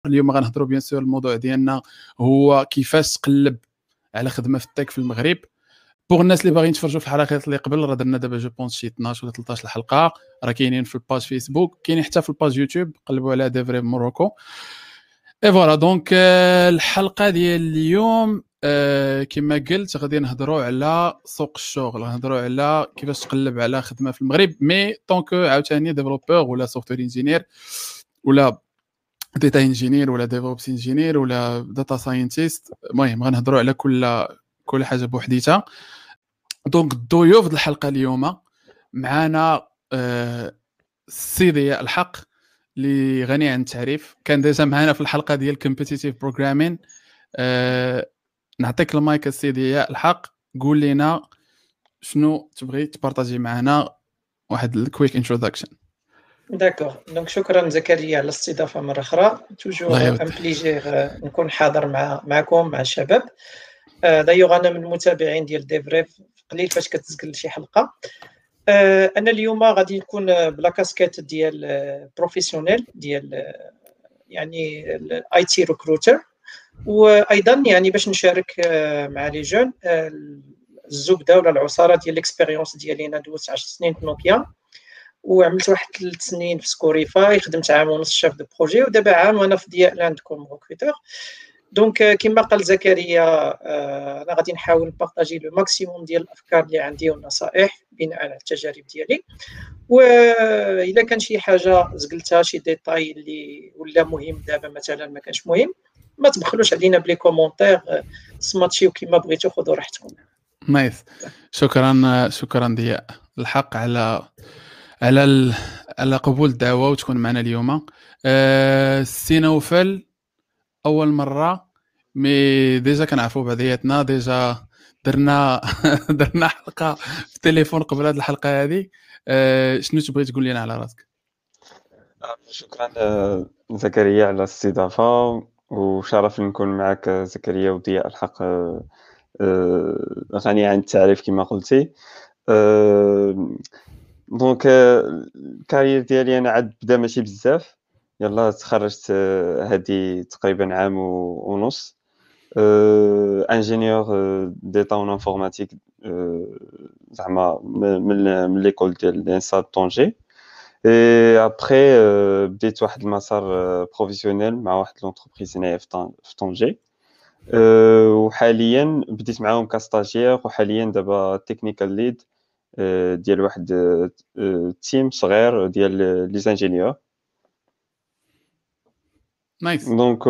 اليوم غنهضروا بيان سور الموضوع ديالنا هو كيفاش تقلب على خدمه في التك في المغرب. بوغ الناس اللي باغيين يتفرجوا في الحلقات اللي قبل، راه درنا دابا جو بونس شي 12 ولا 13 الحلقه، راه كاينين في الباج فيسبوك، كاينين حتى في الباج يوتيوب، قلبوا على ديفري موروكو. اي فوالا دونك الحلقه ديال اليوم كما قلت غادي نهضروا على سوق الشغل، نهضروا على كيفاش تقلب على خدمه في المغرب، مي طونك عاوتاني ديفلوبور ولا سوفتوير انجينير ولا داتا انجينير ولا ديفوبس انجينير ولا داتا ساينتيست. المهم غنهضروا على كل حاجه بوحديتها. دونك الضيوف ديال الحلقه اليوم معنا السي ضياء الحق اللي غني عن التعريف، كان ديجا معنا في الحلقه ديال كومبيتيتيف بروغرامين. نعطيك المايك السي ضياء الحق، قول لنا شنو تبغي تبارطاجي معنا، واحد الكويك انتروداكشن. داكوغ، دونك شكرا زكريا على الاستضافه مره اخرى. توجور ان بليجير نكون حاضر معكم مع الشباب. دايوغ انا من المتابعين ديال ديفريف، قليل فاش كتسجل شي حلقه. انا اليوم غادي نكون بلا كاسكيت ديال بروفيسيونيل ديال يعني الاي تي ريكروتر، وايضا يعني باش نشارك مع لي جون الزبده ولا العصاره ديال الاكسبيريونس ديالي. انا دوزت 10 سنين في نوكيا، وعملت واحد 3 سنين في سكوريفاي، خدمت عام ونص شاف دو بروجي، ودابا عام وانا في ديال لاندكم ريكروتور. دونك كما قال زكريا انا غادي نحاول نبارطاجي لو ماكسيموم ديال الافكار اللي عندي والنصائح بناء على التجارب ديالي، واذا كان شي حاجه زقلتها شي ديتاي اللي ولا مهم دابا مثلا ما كانش مهم، ما تبخلوش علينا بلي كومونتير، سماتشيو كما بغيتو، خذوا راحتكم. نايس، شكرا ضياء الحق على قبول الدعوه وتكون معنا اليوم. السي نوفل اول مره، مي ديجا كنعرفوا بعضياتنا، ديجا درنا درنا حلقه في التليفون قبل هذه الحلقه هذه. شنو تبغي تقول لنا على راسك؟ شكرا زكريا على الاستضافه، وشرف نكون معك زكريا وضياء الحق. غني عن التعريف كما قلتي. دونك الكارير ديالي انا عاد بدا ماشي بزاف، يلا تخرجت هذه تقريبا عام ونص، انجينيور ديتا اون انفورماتيك زعما من ليكول ديال لانسا طونجي. اي ابري بديت واحد المسار بروفيسيونيل مع واحد لونتربريز هنايا في طنجة، وحاليا بديت معاهم كاستاجير، وحاليا دابا تكنيكال ليد ديال واحد تيم صغير ديال لي زانجينيور. نايس. دونك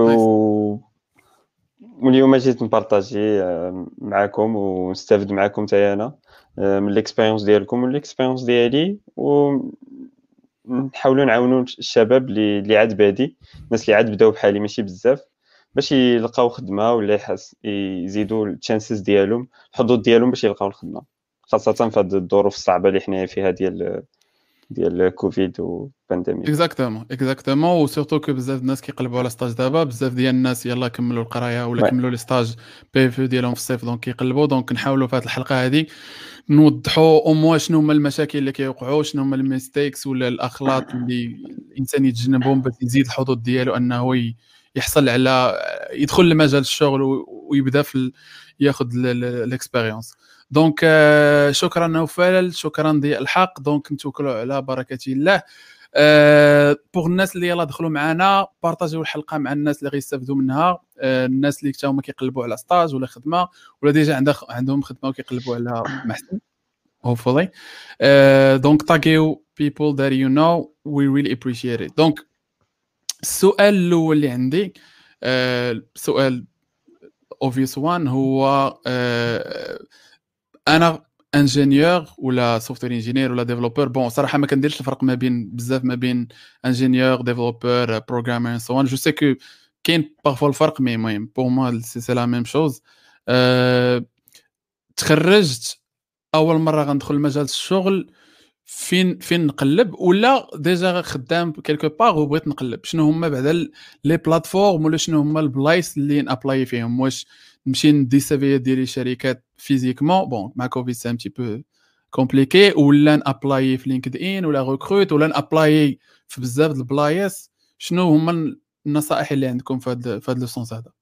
واليوم جيت نبارطاجي معكم ونستافد معكم حتى انا من الاكسبيريونس ديالكم والاكسبيريونس ديالي، ونحاولوا نعاونوا الشباب اللي عاد بادي، الناس اللي عاد بداو بحالي ماشي بزاف، باش يلقاو خدمه ولا يزيدوا التشانسز ديالهم، الحظوظ ديالهم باش يلقاو الخدمه، خاصه في هذه الظروف الصعبه اللي حنا فيها ديال كوفيد وبانديميك. اكزاكتومون وسورتو كو بزاف الناس كيقلبوا على ستاج دابا، بزاف ديال الناس يلا كملوا القرايه ولا كملوا لي ستاج بي في ديالهم في الصيف، دونك كيقلبوا. دونك نحاولوا في هذه الحلقه هذه نوضحوا او موا شنو هما المشاكل اللي كيوقعوا، شنو هما الميستيكس ولا الاغلاط اللي الانسان يتجنبهم باش يزيد الحظوظ ديالو انه يحصل على يدخل لمجال الشغل ويبدا ياخذ الاكسبيريونس. دونك شكرا نوفل، شكرا ضياء الحق. دونك نتوكلوا على بركه الله. بوغ الناس اللي يلا دخلوا معنا، بارطاجيو الحلقه مع الناس اللي غيستافدوا منها، الناس اللي حتى هما كيقلبوا على ستاج ولا خدمه ولا ديجا عندهم خدمه وكيقلبوا على محسن hopefully. دونك تاغيو people that you know, we really appreciate it. دونك السؤال الاول اللي عندي سؤال obvious one هو انا انجينيور ولا سوفتوير انجينير ولا ديفلوبر. بون صراحه ما كنديرش الفرق ما بين انجينيور ديفلوبر بروغرامر سو اون. جو سي كو كاين بارفو الفرق، مي المهم بور موا سي لا ميم شوز. تخرجت اول مره غندخل مجال الشغل فين نقلب، ولا ديجا خدام كيلكو باغ وبغيت نقلب؟ شنو هما بعدا لي بلاتفورم ولا شنو هما البلايص اللي نابلاي فيهم؟ واش نمشي ندي سيفي ديالي شركات فيزيكمون، بون مع كوفيد سي ان تي بو كومبليكي، ولا نابلاي في لينكد ان ولا ريكروت، ولا نابلاي في بزاف د البلايص؟ شنو هما النصائح اللي عندكم في هذا لو سونس هذا؟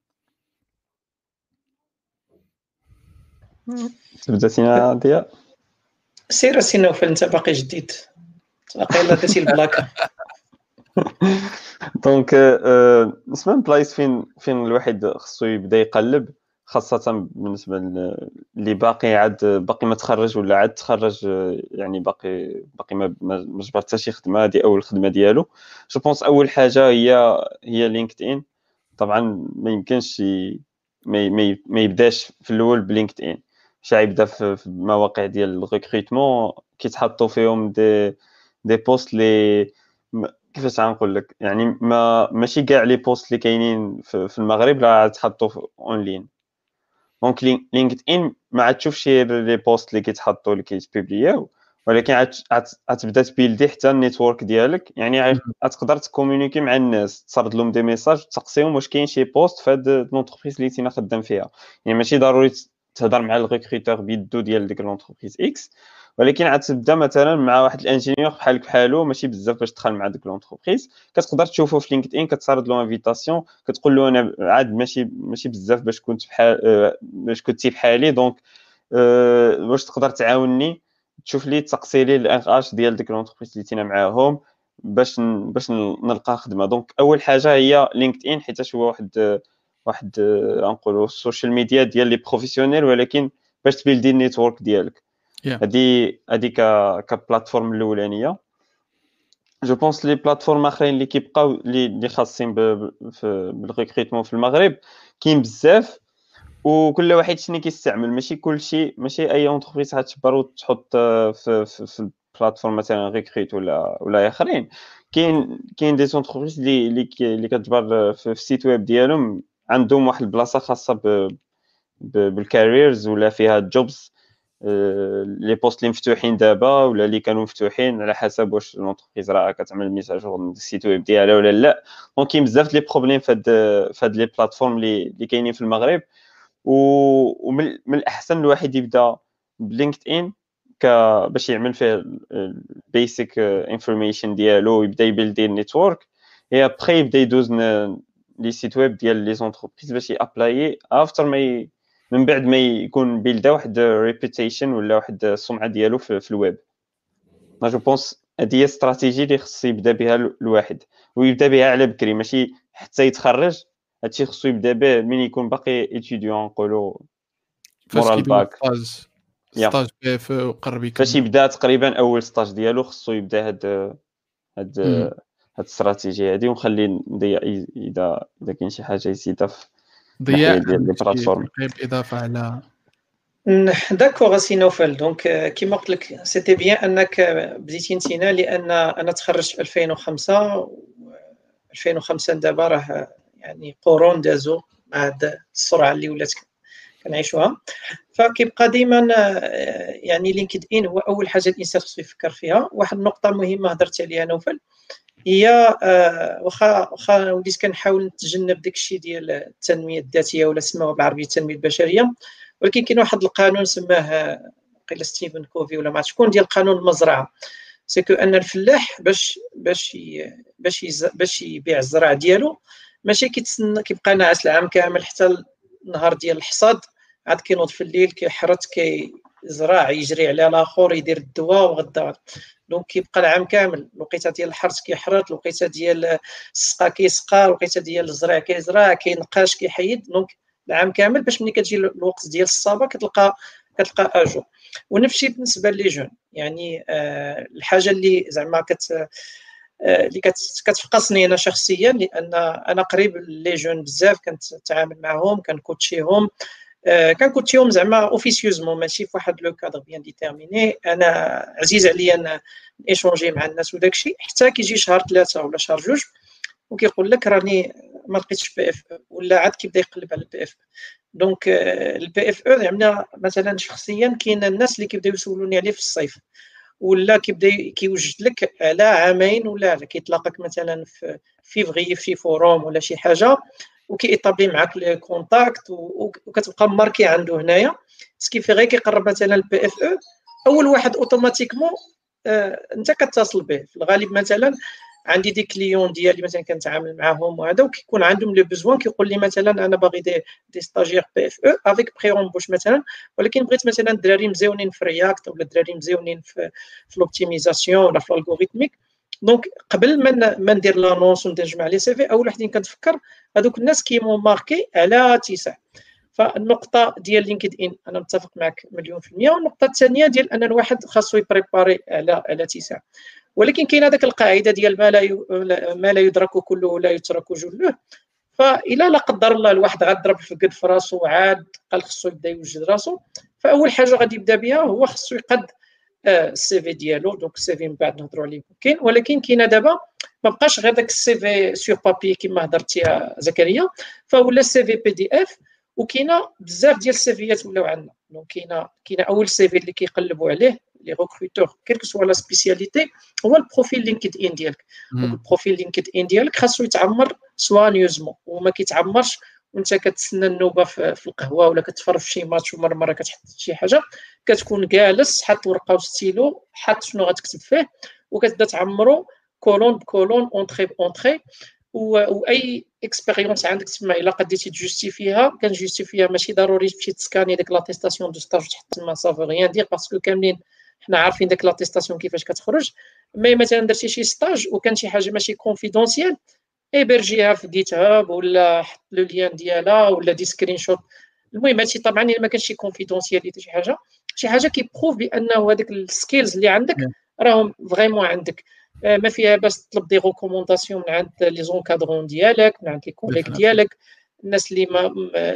تبدا سينا ضياء. سير سي نوفل، انت باقي جديد، واقيلا درتي البلاكه. دونك نسمع بلايص فين الواحد خصو يبدا يقلب، خاصه بالنسبه اللي باقي ما تخرج ولا عاد تخرج، يعني باقي ما جبر حتى شي خدمه. هذه اول خدمه ديالو. جو بونس اول حاجه هي لينكد ان. طبعا ما يمكنش ما يبداش في الاول بلينكد ان. شي يبدا في المواقع ديال الريكروتمون كيتحطوا فيهم دي بوست لي كيفاش غنقول لك، يعني ماشي كاع لي بوست اللي كاينين في المغرب راه تحطوا اون لين. دونك لينكد ان ما عتشوفش لي بوست اللي كيتحطوا اللي كيتبوبلياو، ولكن عتبدا تبيلدي حتى النيتورك ديالك. يعني غتقدر تكومونيكي مع الناس، تصرد لهم دي ميساج، تسقسيهم واش كاين شي بوست في هاد لونتربريز اللي تينا خدام فيها. يعني ماشي ضروري تهضر مع الريكروتور بيدو ديال ديك لونتربريز اكس، ولكن عتبدا مثلا مع واحد الانجينيور بحالو ماشي بزاف باش تدخل مع ديك لونتربريز. كتقدر تشوفه في لينكد ان، كتصرد له انفيتاسيون، كتقول له انا عاد ماشي بزاف باش كنت باش كنتي بحالي، دونك واش تقدر تعاونني تشوف لي تسقسي لي الار اش ديال ديك لونتربريز اللي تينا معاهم باش نلقى خدمه. دونك اول حاجه هي لينكد ان، حيت هو واحد نقولوا السوشيال ميديا ديال لي بروفيسيونيل، ولكن باش تبيلدي النيتورك ديالك. هذه كبلاتفورم الاولانيه. جو بونس لي بلاتفورم اخرين اللي كيبقاو اللي خاصين بالريكروتمون في المغرب كاين بزاف، وكل واحد شنو كيستعمل. ماشي اي اونتربريز غتكبر وتحط في البلاتفورم مثلا ريكروت ولا اخرين. كاين دي اونتربريز اللي كتجبر في السيت ويب ديالهم عندهم واحد البلاصه خاصه بالكاريرز ولا فيها جوبز، لي بوست اللي مفتوحين دابا ولا اللي كانوا مفتوحين على حسب واش لونتربريز راه كتعمل ميساجور من السيت ويب ديالها ولا لا. دونك كاين بزاف لي بروبليم في هاد لي بلاتفورم اللي كاينين في المغرب. ومن الاحسن الواحد يبدا بلينكد ان باش يعمل فيه البيسك انفورميشن ديالو، يبدا يبيلدي النيتورك، اي ابري يبدا يدوز لي سيت ويب ديال لي زونتربريز باش يابلاي افتر من بعد ما يكون بيلدا واحد ريبيتيشن ولا واحد السمعه ديالو في الويب. جو بونس هذه هي استراتيجي اللي خص يبدا بها الواحد، ويبدا بها على بكري، ماشي حتى يتخرج. هادشي خصو يبدا به من يكون باقي اتيديون نقولوا مورا الباك، ستاج بي اف وقرب يكمل. فاش يبدا تقريبا اول ستاج ديالو خصو يبدا هاد الاستراتيجيه هذه. ونخلي نضيع اذا كاين شي حاجه يزيدها في ضياء ديال لي بلاتفورم. اضافه على داكوغ سي نوفل. دونك كيما قلت لك سيتي بيان انك بديتي نتينا، لان انا تخرجت في 2005 2005 دابا راه يعني قرون دازو مع هاد السرعه اللي ولات كنعيشوها. فكيبقى ديما يعني لينكد ان هو اول حاجه الانسان خصو يفكر فيها. واحد النقطه مهمه هضرت عليها نوفل هي واخا وليت كنحاول نتجنب داكشي ديال التنميه الذاتيه ولا سماوها بالعربيه التنميه البشريه، ولكن كاين واحد القانون سماه قيل ستيفن كوفي ولا ما شكون ديال قانون المزرعه. سكو ان الفلاح باش يبيع الزرع ديالو ماشي كيتسنى كيبقى ناعس العام كامل حتى النهار ديال الحصاد، عاد كينوض في الليل كيحرث كيزرع يجري على الاخر يدير الدواء وغدا. دونك كيبقى العام كامل الوقيته ديال الحرث كيحرث، الوقيته ديال السقا كيسقى، الوقيته ديال الزرع كيزرع، كينقاش كيحيد. دونك العام كامل باش ملي كتجي الوقت ديال الصبا كتلقى اجو. ونفس الشيء بالنسبه لي جون. يعني الحاجه اللي زعما اللي كتفقصني انا شخصيا، لان انا قريب لي جون بزاف، كنتعامل معهم كنكوتشيهم زعما اوفيسيوزمون، ماشي في واحد لو كادر بيان ديتيرميني. انا عزيز عليا ايشونجي مع الناس وداكشي حتى كيجي شهر 3 ولا شهر 2 وكيقول لك راني ما لقيتش بي اف ولا عاد كيبدا يقلب على البي اف. دونك البي اف او زعما مثلا شخصيا كاين الناس اللي كيبداو يسولوني عليه في الصيف، ولا كيبدا كيوجد لك على عامين ولا كيطلقك مثلا في فيفري في شي فوروم ولا شي حاجه وكيطابلي معاك لي كونتاكت وكتبقى ماركي عنده هنايا. سكيفي غير كيقرب مثلا البي اف او اول واحد اوتوماتيكمون انت كتصل به. في الغالب مثلا عندي دي كليون ديالي مثلا كنتعامل معاهم وهذا، وكيكون عندهم لو بوزوان كيقول لي مثلا انا باغي دي ستاجير بي اف او افيك بري اونبوش مثلا، ولكن بغيت مثلا الدراري مزيونين في رياكت ولا الدراري مزيونين في الاوبتيميزاسيون ولا في الالغوريثميك. دونك قبل ما ندير لانونس ونجمع لي سي في، اول وحدين كنتفكر هذوك الناس كيمون ماركي على تيسع. فالنقطه ديال لينكد ان انا متفق معك مليون في المية. والنقطه الثانيه ديال ان الواحد خاصو يبريباري على تيسع، ولكن كاين هذاك القاعده ديال ما لا يدرك كله لا يترك جله. فإلا لا قدر الله الواحد غضرب الفقد في راسو وعاد قال خصو يبدا يوجد راسو، فاول حاجه غادي يبدا بها هو خصو يقد السي في ديالو. دونك السي في من بعد نهضروا عليه كاين، ولكن كاينه دابا ما بقاش غير داك السي في سور بابي كما هضرتي يا زكريا، فولا السي في بي دي اف. وكاينه بزاف ديال السيفيات ولاو عندنا. دونك كاينه اول سي في اللي كيقلبوا عليه لي ريكروتور كيلكو سوا لا سبيسياليتي هو البروفيل لينكد ان ديالك. دونك البروفيل لينكد ان ديالك خاصو يتعمر سوانيوزمون، وما كيتعمرش وانت كتسنى النوبه في القهوه ولا كتفرج في شي ماتش ومره كتحط شي حاجه. كتكون جالس حاط ورقه وستيلو، حاط شنو غتكتب فيه، وكتبدا تعمرو كولون بكولون، اونطري بونطري. واي اكسبيريونس عندك تما الا قديتي تجوستيفيها كنجوستيفيها. ماشي ضروري تمشي تسكاني ديك لاتيستاسيون دو ستاج تحط تما صافي غيان دير، باسكو كاملين حنا عارفين ديك لاتيستاسيون كيفاش كتخرج. مي مثلا درتي شي ستاج وكان شي حاجه ماشي كونفيدونسيال، ايبرجيها في جيت هاب ولا حط لو ليان ديالها ولا دي سكرين شوت. المهم هادشي طبعا الا ما كانش شي كونفيدونسياليتي شي حاجه كيبروف بانه هذاك السكيلز اللي عندك راهم فريمون عندك. ما فيها بس تطلب دي ريكومونداسيون من عند لي زونكادرون ديالك، من عند لي كوليك ديالك، الناس اللي ما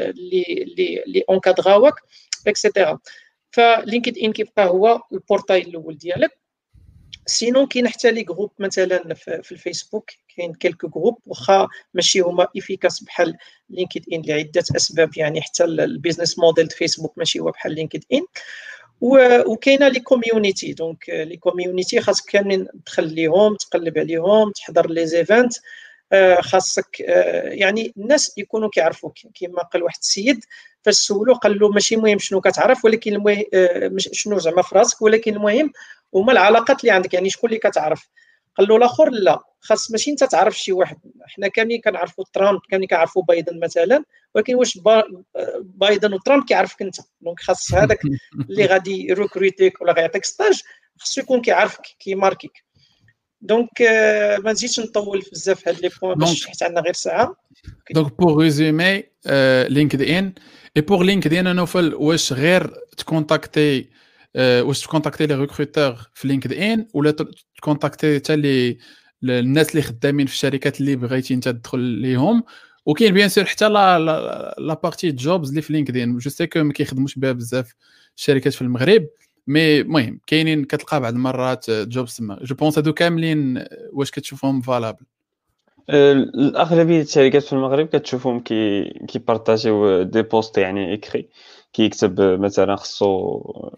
اللي اونكادراوك اكسيتيرا. فلينكد ان كيبقى هو البورتاي الاول ديالك. سينون كاين حتى لي جروب مثلا في الفيسبوك، كاين كيلكو جروب واخا ماشي هما افيكاس بحال لينكد ان لعده اسباب، يعني حتى البيزنس موديل د فيسبوك ماشي هو بحال لينكد ان. وكاينه لي كوميونيتي. دونك لي كوميونيتي خاصك كاملين تدخل ليهم، تقلب عليهم، تحضر لي زيفنت. خاصك يعني الناس يكونوا كيعرفوك. كما قال واحد السيد فاش سولو قال له ماشي مهم شنو كتعرف، ولكن المهم شنو زعما في راسك، ولكن المهم هما العلاقات اللي عندك، يعني شكون اللي كتعرف. قال له الاخر لا، خاص ماشي انت تعرف شي واحد. حنا كاملين كنعرفوا ترامب، كاملين كنعرفوا بايدن مثلا، ولكن واش بايدن وترامب كيعرفك انت؟ دونك خاص هذاك اللي غادي يريكروتيك ولا غيعطيك ستاج خاصو يكون كيعرفك كيماركيك. دونك ما نزيدش نطول بزاف هاد لي بوين باش حيت عندنا غير ساعه. دونك بور ريزومي لينكد ان اي بور لينكد ان نوفل واش غير تكونتاكتي لي ريكروتور في لينكد ان، ولا تكونتاكتي حتى لي الناس اللي خدامين في الشركات اللي بغيتي انت تدخل ليهم. وكاين بيان سور حتى لا بارتي جوبز اللي في لينكد ان. جو سي كو ما كيخدموش بها بزاف الشركات في المغرب، مي المهم كاينين كتلقى بعض المرات جوبز تما. جو بونس هادو كاملين واش كتشوفهم فالابل؟ الاغلبيه الشركات في المغرب كتشوفهم كيبارطاجيو دي بوست يعني اكري، كيكتب مثلا خصو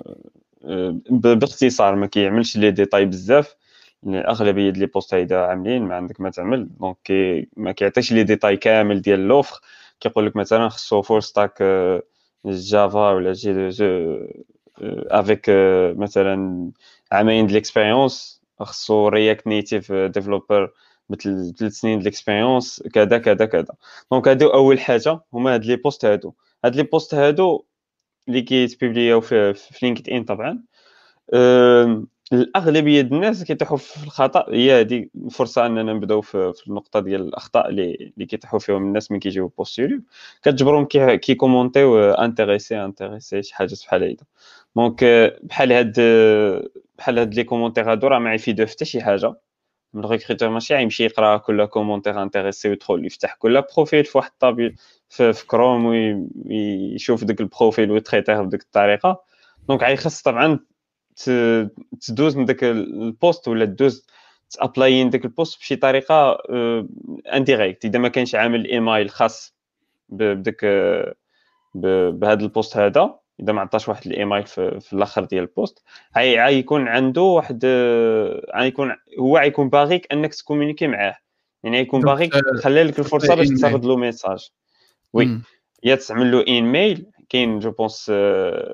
باختصار ما كيعملش لي ديتاي بزاف. الاغلبيه ديال لي بوست هيدا عاملين ما عندك ما تعمل، دونك ما كيعطيش لي ديتاي كامل ديال لوفر. كيقول لك مثلا خصو فول ستاك جافا ولا جي افيك مثلا عامين ديال الاكسبيريونس، خصو رياكت نيتيف ديفلوبر مثل 3 سنين د الاكسبيريونس كذا كذا كذا. دونك هادو اول حاجه هما هاد لي بوست هادو اللي كيتبيبلياو في لينكد ان. طبعا الاغلبيه ديال الناس كيطيحوا في الخطا. هي هذه الفرصه اننا نبداو في النقطه ديال الاخطاء اللي كيطيحوا فيهم الناس من كيجيو بوستيريو. كتجبرهم كيكومونتيو انتريسي شي حاجه بحال هيدا. دونك بحال هاد لي كومونتير هادو راه ما يفيدو حتى شي حاجه. الريكروتور ماشي غيمشي يقرا كل كومونتير انتريسي ويدخل يفتح كل بروفيل في واحد الطابي في كروم ويشوف داك البروفيل ويتريتيه بديك الطريقه. دونك غيخص طبعا تدوز من داك البوست ولا تدوز تابلاين داك البوست بشي طريقه انديريكت. اذا ما كانش عامل ايميل خاص بداك بهذا البوست هذا، اذا ما عطاش واحد الايميل في الاخر ديال البوست، غيكون عنده واحد غيكون باغيك انك تكومونيكي معاه. يعني يكون باغيك خلى لك الفرصه باش تاخذ له ميساج. وي يا تعمل له ايميل. كاين جو بونس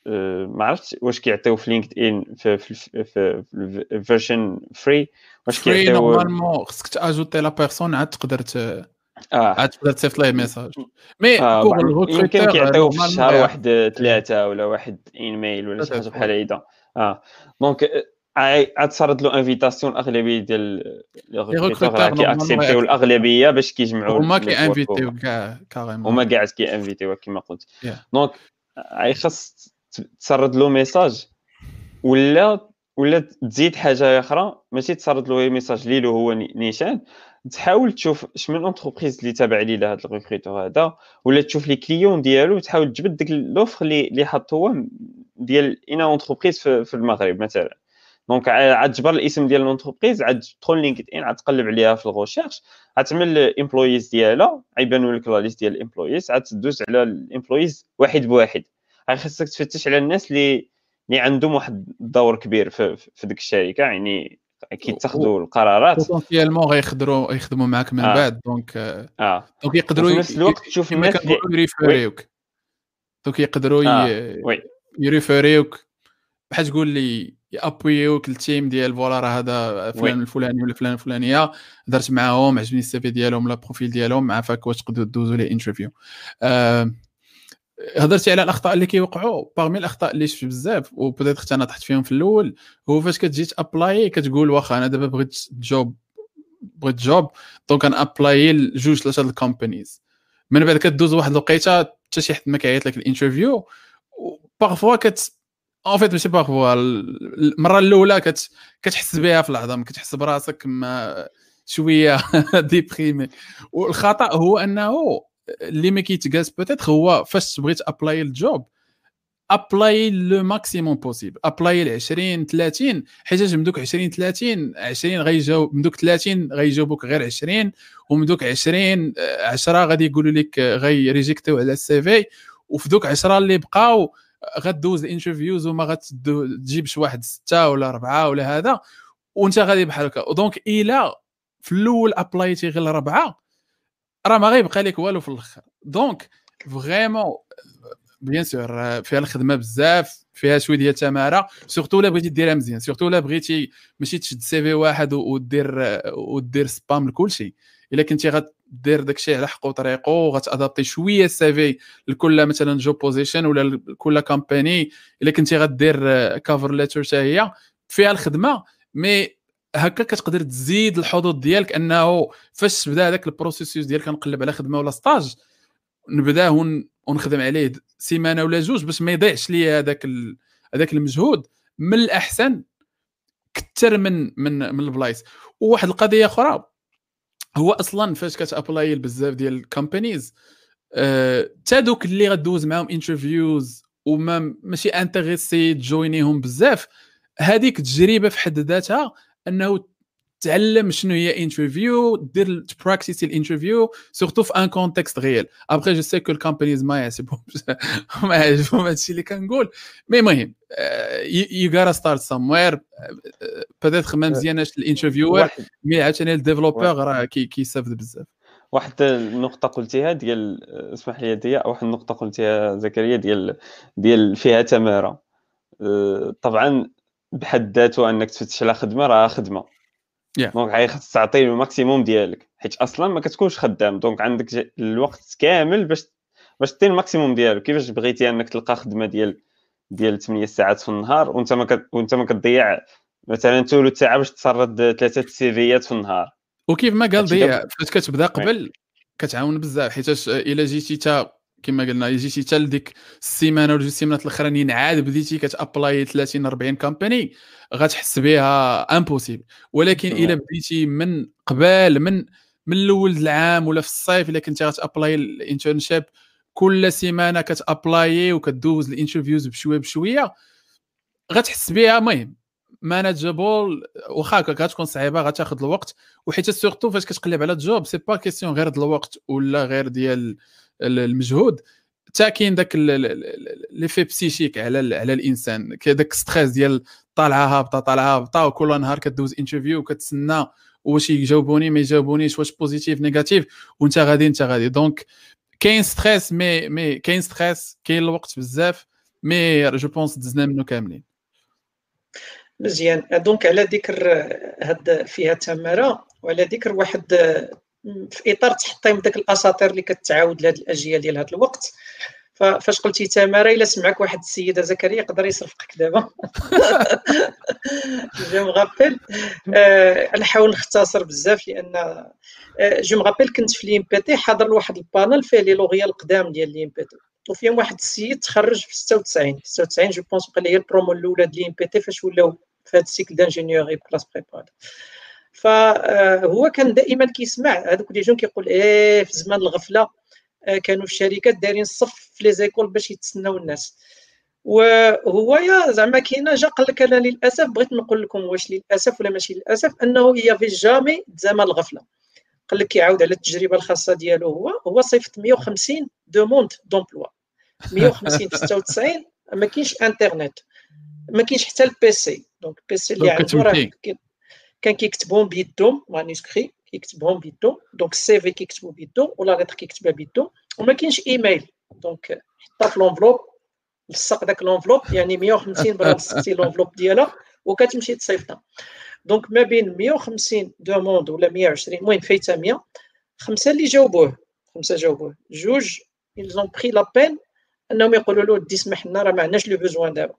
ما عرفتش واش كيعطيو في لينكد ان في الفيرجن فري، واش كيعطيو نورمالمون خصك تاجوتي لا بيرسون عاد تقدر عاد تقدر تصيفط ليه ميساج. مي بوغ يمكن الريكروتور كيعطيو في الشهر نورمالمون واحد 3 ولا واحد ايميل ولا شي حاجه بحال هيدا. دونك عاد صارت له انفيتاسيون. الاغلبيه ديال لي ريكروتور راه كيأكسبتيو الاغلبيه باش كيجمعوا هما كيانفيتيو كاع كاريمون، هما كاع كيانفيتيو كما قلت. دونك خاص تسرد له ميساج ولا تزيد حاجه اخرى، ماشي تسرد له ميساج ليلو هو نيشان. تحاول تشوف شمن اونتربريز اللي تابع ليه لهذا الريكروتور هذا، ولا تشوف لي كليون ديالو تحاول تجبد ديك لوفر اللي حط هو ديال اين اونتربريز في المغرب مثلا. دونك عاد تجبر الاسم ديال الانتربريز، عاد تدخل لينكد ان، عاد تقلب عليها في الغوشيرش، عاد تعمل امبلويز ديالها، يبانوا لك لا ليست ديال الامبلويز، عاد تدوز على الامبلويز واحد بواحد. خاصك تفتش على الناس اللي عندهم واحد الدور كبير في ديك الشركه، يعني كيتاخذوا القرارات بوتونسيالمون غيخدموا معاك من بعد. دونك يقدروا في نفس الوقت تشوف الناس اللي يريفيريوك، دونك يقدروا يريفيريوك بحال تقول لي يابويوك التيم ديال فوالا راه هذا فلان الفلاني ولا فلان الفلانيه درت معاهم، عجبني السي في ديالهم لا بروفيل ديالهم، عافاك واش تقدروا دوزوا لي انترفيو. هضرتي على الاخطاء اللي كيوقعوا. باغمي الاخطاء اللي شفت بزاف وبدات انا طحت فيهم في الاول، هو فاش كتجي تابلاي كتقول واخا انا دابا بغيت جوب دونك انا ابلاي لجوج ثلاثه الكومبانيز، من بعد كدوز واحد الوقيته حتى شي حد ما كيعيط لك الانترفيو. بارفوا اون فيت ماشي بارفوا، المره الاولى كتحس بها في العظم، كتحس براسك ما شويه ديبريمي. والخطا هو انه اللي ما كيتقاس بوتيت هو فاش بغيت ابلاي الجوب ابلاي لو ماكسيموم بوسيبل، ابلاي ل 20 30 حيت من دوك 20 30 20 غيجاوب، من دوك 30 غيجاوبوك غير 20، ومن دوك 20 10 غادي يقولوا لك غيريجيكتيو على السي في، وفي دوك 10 اللي بقاو غدوز الانترفيوز وما غتجيبش واحد 6 ولا 4 ولا هذا، وانت غادي بحال هكا. دونك الا في الاول ابلايتي غير 4 راه ما غيبقى لك والو في الاخر. دونك فريمون بيان سور فيها الخدمه بزاف، فيها شويه ديال التماره، سورتو الا بغيتي ديرها مزيان، سورتو الا بغيتي ماشي تشد سي في واحد ودير سبام لكل شيء. الا كنتي غدير داكشي على حق وطريقه وغتادابتي شويه السي في لكل مثلا جوب بوزيشن ولا لكل كامباني، الا كنتي غدير كافر ليتر حتى هي فيها الخدمه. مي هكا كتقدر تزيد الحظوظ ديالك، انه فاش تبدا هذاك البروسيسوس ديال كنقلب على خدمه ولا ستاج نبداه ونخدم عليه سيمانه ولا جوج باش ما يضيعش لي هذاك المجهود. من الاحسن كثر من البلايص. وواحد القضيه اخرى هو اصلا فاش كتابلاي بزاف ديال الكومبانيز تا دوك اللي غدوز معاهم انترفيوز وما ماشي انتريسي تجوينيهم بزاف، هذيك التجربه في حد ذاتها انه تعلم شنو هي انترفيو، دير براكتيسي الانترفيو سورتو في ان كونتكست ريال. ابري جو سي كو الكومبانيز ما يعجبهم ما يعجبهم هادشي اللي كنقول، مي المهم يو غاتا ستارت ساموير. بيتيت ما مزياناش الانترفيور، مي عاوتاني الديفلوبر راه كيستافد بزاف. واحد النقطه قلتيها ديال اسمح لي ضياء، واحد النقطه قلتيها زكريا ديال فيها تماره. طبعا بحد ذاته انك تفتش على خدمه راه خدمه، دونك خاصك تعطي الماكسيموم ديالك حيت اصلا ما كتكونش خدام، دونك عندك الوقت كامل باش دير الماكسيموم ديالك. كيفاش بغيتي انك تلقى خدمه ديال 8 ساعات في النهار وانت ما كتضيع مثلا ثلث ساعه باش تسرد 3 سيفيات في النهار؟ وكيف ما قال ضياء فاش كتبدا قبل كتعاون بزاف، حيت الا جيتي تا كما قلنا جيتي تا لديك السيمانه ولا جوج سيمانات الاخرانيين عاد بديتي كتابلاي 30 40 كامباني غتحس بها امبوسيبل. ولكن الا بديتي من قبل من الاول العام ولا في الصيف، الا كنتي غتابلاي الانترنشيب كل سيمانه كتابلاي وكدوز الانترفيوز بشويه غتحس بها. المهم ماناجابل، واخا غتكون صعيبه غتاخذ الوقت، وحيت سورتو فاش كتقلب على الجوب سي با كيسيون غير ديال الوقت ولا غير ديال المجهود، حتى كاين داك لي في بسيشيك على الانسان، كداك ستريس ديال طالعه هابطه وكل نهار كدوز انترفيو وكتسنى واش يجاوبوني ما يجاوبونيش، واش بوزيتيف نيجاتيف، وانت غادي دونك كاين ستريس. مي كاين ستريس، كاين الوقت بزاف، مي جو بونس دزنا منه كاملين. مزيان. دونك على ذكر هاد فيها تماره وعلى ذكر واحد في اطار تحطيم داك الاساطير اللي كتعاود لهاد الاجيال ديال هاد الوقت، فاش قلتي تماره الا سمعك واحد السيده زكريا يقدر يصرفقك دابا. جو مغابيل نحاول نختصر بزاف لان جو مغابيل كنت في لي ام بي تي حاضر لواحد البانل فيه لي لوغيا القدام ديال لي ام بي تي، وفيهم واحد السيد تخرج في 96 جو بونس بقى لي هي البرومو الاولى ديال لي ام بي تي فاش ولاو في هذا السيكل دانجينيوري بلاس بريبار. فهو كان دائما كيسمع هذوك لي جون كيقول في زمان الغفله كانوا في الشركات دايرين الصف في لي زيكول باش يتسناو الناس. وهو يا زعما كاينه جا قال لك انا للاسف بغيت نقول لكم واش للاسف ولا ماشي للاسف انه هي في جامي زمان الغفله. قال لك كيعاود على التجربه الخاصه ديالو، هو صيفط 150 دوموند دومبلوا، 150 في 96 ما كاينش انترنت، ما كاينش حتى البيسي. دونك البيسي اللي عنده راه كان كيكتبهم بيدهم مانيسكري، كيكتبهم بيدهم، دونك السي في كيكتبوا بيدهم ولا ليتر كيكتبها بيدهم، وما كاينش ايميل. دونك حطها في لونفلوب، لصق داك لونفلوب، يعني 150 برا لصقتي لونفلوب ديالها وكتمشي تصيفطها. دونك ما بين 150 دوموند ولا 120 المهم فايته 100، خمسه اللي جاوبوه، جوج ils ont pris la peine انهم يقولوا له دي سمح لنا راه ما عندناش لو بوزوان دابا،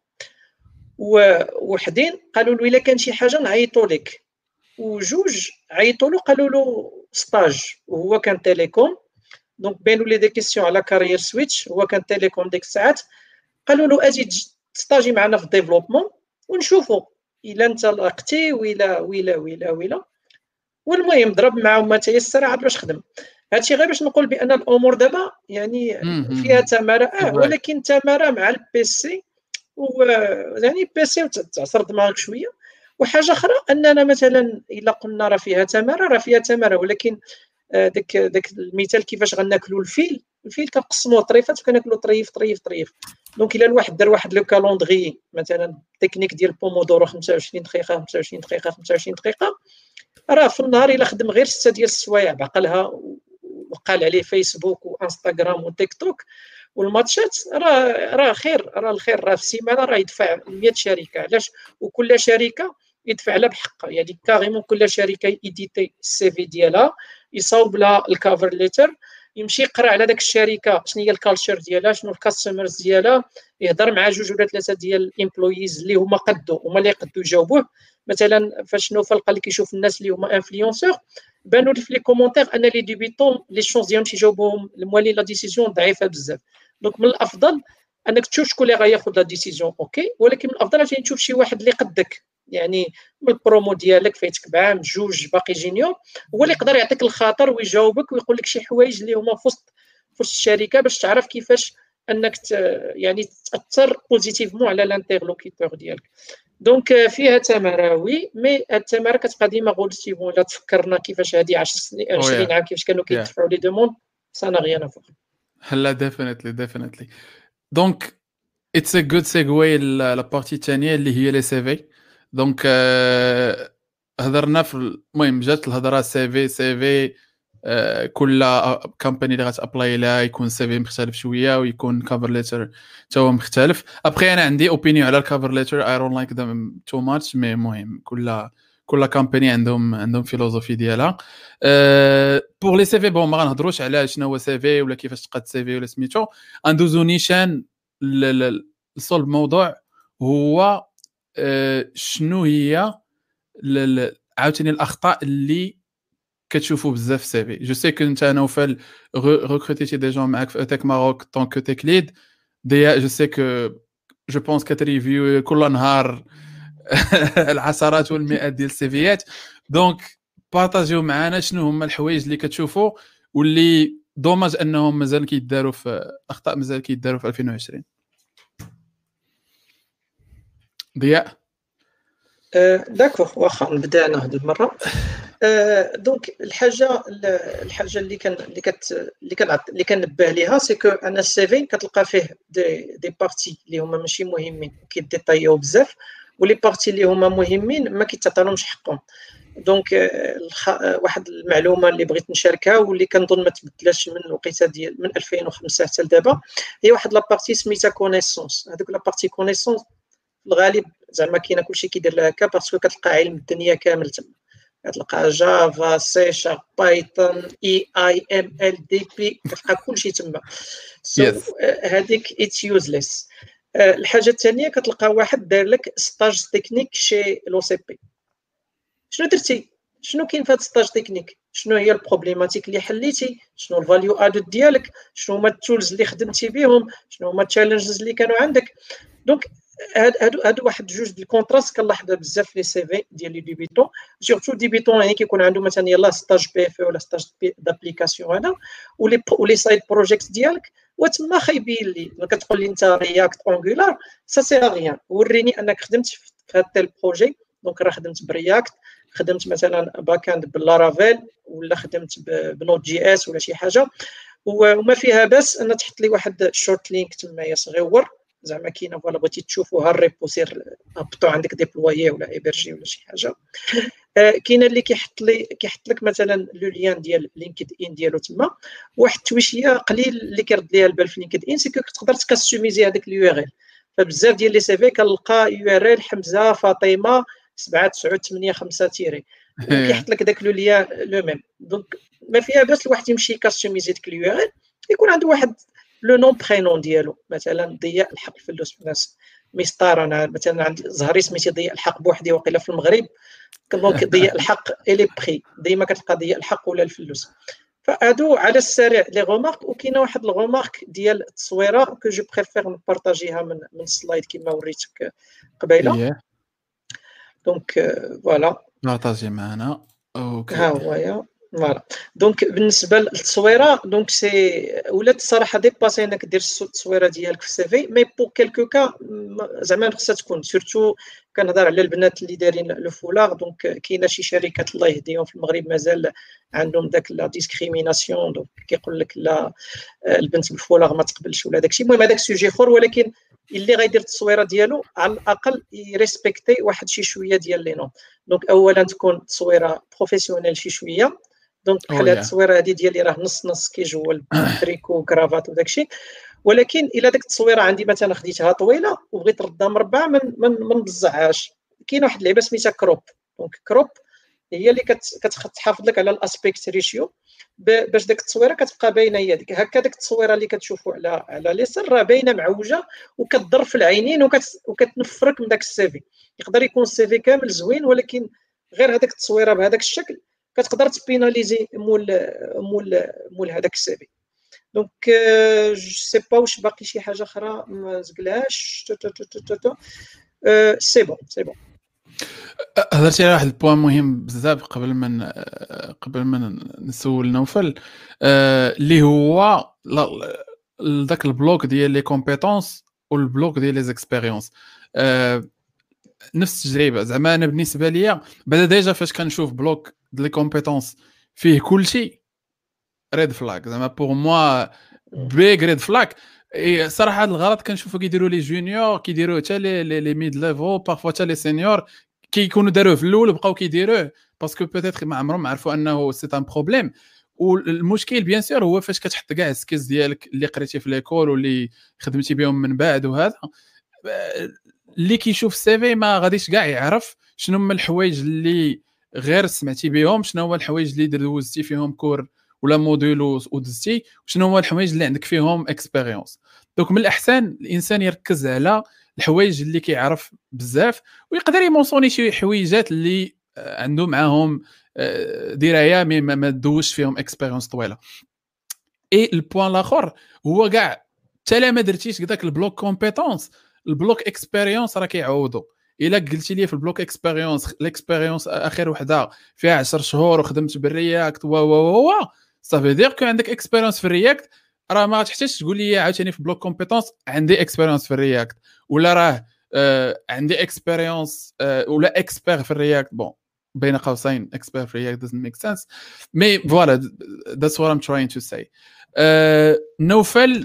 ووحدين قالوا له الا كان شي حاجه نعيطوا لك، وجوج عيطوا له قالوا له ستاج وهو كان تيليكوم. دونك بانوا لي دي كيسيون على كارير سويتش، هو كان تيليكوم ديك الساعات، قالوا له اجي تستاجي معنا في الديفلوبمون ونشوفوا الا انت لقتي ولا. والمهم ضرب معاهم ما تيسر عاد باش خدم. هادشي غير باش نقول بان الامور دابا يعني فيها تماره ولكن تماره مع البيسي، ويعني البيسي تعصر دماغك شويه. وحاجه اخرى اننا مثلا الا قلنا راه فيها تماره ولكن داك المثال كيفاش غناكلوا الفيل كنقسموه طريفات وكناكلوا طريف. دونك الا الواحد دار واحد لو كالوندري مثلا تكنيك ديال بومودورو 25 دقيقه، راه في النهار الا خدم غير 6 ديال السوايع بعقلها وقال عليه فيسبوك وانستغرام وتيك توك والماتشات، راه خير، راه الخير راه في السيمانه راه يدفع 100 شركه. علاش؟ وكل شركه يدفع لها بحقها، يعني كاريمون كل شركه ايديتي السي في ديالها، يصاوب لها الكافر ليتر، يمشي يقرا على داك الشركه شنو هي الكالتشر ديالها، شنو الكاستمرز ديالها، يهضر مع جوج ولا ثلاثه ديال الامبلويز اللي هما اللي يقدوا يجاوبوه. مثلا فاش نوفل قال لك يشوف الناس اللي هما انفلونسور، بانوا لي في لي كومونتير ان لي ديبيتون لي شونس ديالهم يجاوبوهم الموالين لا ديسيزيون ضعيفه بزاف. دونك من الافضل انك تشوف شكون اللي غياخذ لا ديسيزيون اوكي، ولكن من الافضل عشان تشوف شي واحد اللي قدك، يعني من البرومو ديالك فايتك بعام جوج باقي جينيور، هو اللي يقدر يعطيك الخاطر ويجاوبك ويقول لك شي حوايج اللي هما في وسط الشركه باش تعرف كيفاش انك يعني تاثر بوزيتيفمون على الانترلوكيتور ديالك. دونك فيها تماره وي، مي التماره كتبقى ديما غولتي ولا تفكرنا كيفاش هذه 10 سنين 20 عام كيفاش كانوا كيدفعوا لي دوموند سانا غير نفوق. لا ديفينيتلي. دونك اتس ا جود سيغوي لا بارتي الثانيه اللي هي لي سي في. دونك هضرنا في المهم جات الهضره سي في كل كامباني اللي غتابلاي لها يكون سي في مختلف شويه ويكون كافر ليتر حتى هو مختلف. ابخي انا عندي اوبينيون على الكافر ليتر، اي دونت لايك ذم تو ماتش، مي المهم كل كامباني عندهم فيلوزوفي ديالها. بور لي سي في بون ما غنهضروش على شنو هو سي في ولا كيفاش تقاد سي في ولا سميتو، ندوزو نيشان لصلب الموضوع. هو شنو هي عاوتاني الاخطاء اللي كتشوفوا بزاف سي في؟ جو سي كنت انا وفال ريكروتيتي دي جون معاك في اتك ماروك طونك تيك ليد دي، جو سي كو جو بونس كتريفيو كل نهار العشرات والمئات ديال السيفيات. دونك بارطاجيو معنا شنو هما الحوايج اللي كتشوفوا واللي دوماج انهم مازال كيداروا في اخطاء مازال كيداروا في 2020. ضياء داكوغ واخا نبدا انا هذه المره. دونك الحاجه اللي كنبه ليها سي كو انا السي في كتلقى فيه دي بارتي اللي هما ماشي مهمين كيديطايو بزاف، ولي بارتي اللي هما مهمين ما كيتعطالهمش حقهم. دونك واحد المعلومه اللي بغيت نشاركها واللي كنظن ما تبدلاش من الوقيته ديال من 2005 حتى لدابا، هي واحد لابارتي سميتها كونيسونس. هذوك لابارتي كونيسونس في الغالب زعما كاينه كلشي كيدير لها هكا باسكو كتلقى علم الدنيا كامل تما، كتلقى جافا سي شارب بايثون اي ام ال دي بي، كتلقى كلشي تما. هذيك اتس يوزليس. الحاجه الثانيه كتلقى واحد دار لك ستاج تكنيك شي لو سي بي. شنو درتي؟ شنو كاين في هذا ستاج تكنيك؟ شنو هي البروبليماتيك اللي حليتي؟ شنو الفاليو ادد ديالك؟ شنو هما التولز اللي خدمتي بهم؟ شنو هما التشالنجز اللي كانوا عندك؟ دونك هادو واحد جوج د الكونتراست كنلاحظها بزاف في لي سي في ديال لي ديبيتون، سورتو ديبيتون يعني كيكون عنده مثلا يلاه ستاج بي اف ولا ستاج دابليكاسيون هذا، ولي سايد بروجيكت ديالك وتما خايبين لي كتقول لي انت رياكت انجولار سا سي ريان، وريني انك خدمت في هذا البروجي. دونك راه خدمت برياكت، خدمت مثلا باك اند باللارافيل، ولا خدمت بنوت جي اس ولا شي حاجه، وما فيها باس ان تحط لي واحد شورت لينك تمايا صغيور زعما كاينه فوالا بغيتي تشوفوها الريبو سير هبطو عندك ديبلويي ولا ايبرجي ولا شي حاجه. كاينه اللي كيحط لك مثلا لو ليان ديال لينكد ان ديالو تما. واحد التويشيه قليل اللي كيرد ليها البال في لينكد ان سيكو تقدر تكاستوميزي هذاك اليو ار ال. فبزاف ديال لي سي في كنلقى يو ار ال حمزه فاطمه 7985 تيري، وكيحط لك داك لو ليان لو ميم. دونك ما فيها باس الواحد يمشي كاستوميزي ديك اليو ار ال، يكون عنده واحد لو نون برينون ديالو، مثلا ضياء الحق الفلوس الناس مسطار. انا مثلا عندي زهري سميتي ضياء الحق بوحدي وقيله في المغرب، دونك ضياء الحق الي بري ديما كتلقى ضياء الحق ولا الفلوس. فهادو على السريع لي غومارك. وكاينه واحد الغومارك ديال التصويره كو جو بريفير نبارطاجيها من السلايد كما وريتك قبيله. دونك فوالا بارطاجي معنا. اوكي ها هو يا فوالا. دونك بالنسبه للتصويره دونك سي ولات الصراحه ديباسي انك دير التصويره ديالك في السي في، مي بور كيلكو كا زعما خصها تكون سورتو. كنهضر على البنات اللي دايرين لو فولار. دونك كاينه شي شركات الله يهديهم في المغرب مازال عندهم داك لا ديسكريميناسيون، دونك كيقول لك لا البنت بالفولار ما تقبلش ولا داكشي. المهم هذاك سوجي اخر، ولكن اللي غيدير التصويره ديالو على الاقل يريسبكتي واحد شي شويه ديال لي نوم. دونك اولا تكون تصويره بروفيسيونيل شي شويه. دونك بحال هاد التصويره هادي ديالي راه نص نص كيجول تريكو كرافات وداكشي. ولكن الا ديك التصويره عندي مثلا خديتها طويله وبغيت نردها مربعه ما نبزعهاش، كاين واحد اللعبه سميتها كروب. دونك كروب هي اللي كتحافظ لك على الاسبيكت ريشيو باش ديك التصويره كتبقى باينه هي ديك هكا. ديك التصويره اللي كتشوفوا على اليسار راه باينه معوجه وكتضر في العينين وكتنفرك من داك السيفي. يقدر يكون السيفي كامل زوين، ولكن غير هذيك التصويره بهذاك الشكل كتقدر تبيناليزي مول هذاك السيفي. دونك جو سي با واش باقي شي حاجه اخرى ما زقلهاش. سي بون هضرتي على واحد البوان مهم بزاف قبل ما نسول نوفل، اللي هو داك البلوك ديال لي كومبيتونس والبلوك ديال لي زيكسبيريونس. نفس التجربه زعما انا بالنسبه ليا بعدا ديجا فاش كنشوف بلوك ديال لي كومبيتونس فيه كلشي ريد فلاك زعما بور موا بيغ ريد فلاك. صراحه هذا الغلط كنشوفو كيديروا لي جونيور، كيديروه حتى لي ميد ليفل، بارفو حتى لي سينيور كيكونوا داروه في الاول وبقاو كيديروه باسكو بوتيتر ما عمرهم عرفوا انه سي ان بروبليم. والمشكل بيان سور هو فاش كتحط كاع السكيلز ديالك اللي قريتي في ليكول واللي خدمتي بهم من بعد، وهذا اللي كيشوف السي في ما غاديش كاع يعرف شنو هما الحوايج اللي غير سمعتي بهم، شنو هما الحوايج اللي دوزتي فيهم كور ولا موديل ودزتي، وشنو هما الحوايج اللي عندك فيهم اكسبيريونس. دونك من الاحسن الانسان يركز على الحوايج اللي كيعرف بزاف، ويقدر يمونسوني شي حويجات اللي عنده معاهم درايه ما دوزش فيهم اكسبيريونس طويله. اي البوان الاخر هو كاع حتى ما درتيش داك البلوك كومبيتونس، البلوك اكسبيريونس راه كيعوضوا. الا قلتي لي في البلوك اكسبيريونس الاكسبيريونس اخر وحده فيها 10 شهور وخدمت بالرياكت و صافي دير كو عندك اكسبيريونس في الرياكت، راه ما تحتاجش تقول لي عاوتاني في بلوك كومبيتونس عندي اكسبيريونس في الرياكت، ولا راه عندي اكسبيريونس ولا اكسبير في الرياكت. بون بين قوسين اكسبير في الرياكت doesn't make sense. مي فوالا that's what I'm trying to say. نوفل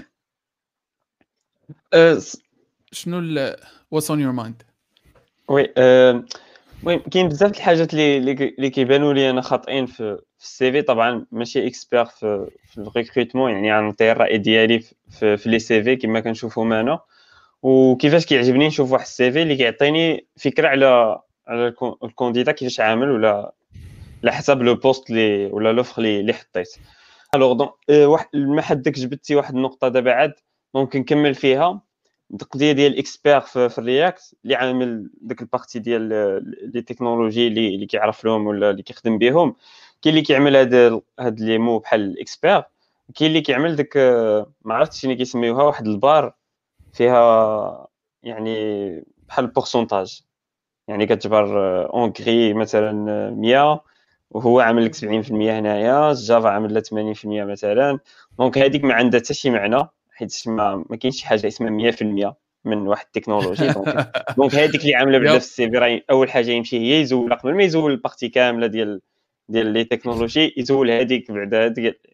شنو what's on your mind؟ وي المهم كاين بزاف د الحاجات اللي كيبانوا لي انا خاطئين في السي في. طبعا ماشي اكسبير في الريكروتمون، يعني غنعطي الراي ديالي في لي سي في كما كنشوفهم انا، وكيفاش كيعجبني نشوف واحد السي في اللي كيعطيني فكره على الكونديدا كيفاش عامل، ولا على حسب لو بوست اللي ولا لوفر اللي حطيت. الوغ دونك واحد ما حدك جبتي واحد النقطه دابا عاد دونك نكمل فيها. القضيه ديال الاكسبير في الرياكت اللي عامل ديك البارتي ديال لي تكنولوجي اللي كيعرف لهم ولا اللي كيخدم بهم. كاين اللي كيعمل هاد لي مو بحال الاكسبير، كاين اللي كيعمل ديك ما عرفتش شنو كيسميوها، واحد البار فيها يعني بحال البورسونتاج، يعني كتجبر اونغري مثلا 100 وهو عامل لك 70% هنايا، الجافا عامل لك 80% مثلا. دونك هذيك ما عندها حتى شي معنى، حيت ما كاينش شي حاجه اسمها 100% من واحد التكنولوجي. دونك هذيك اللي عامله بعدا في السي في، راه اول حاجه يمشي هي يزول قبل ما يزول البارتي كامله ديال لي تكنولوجي، يزول هذيك بعدا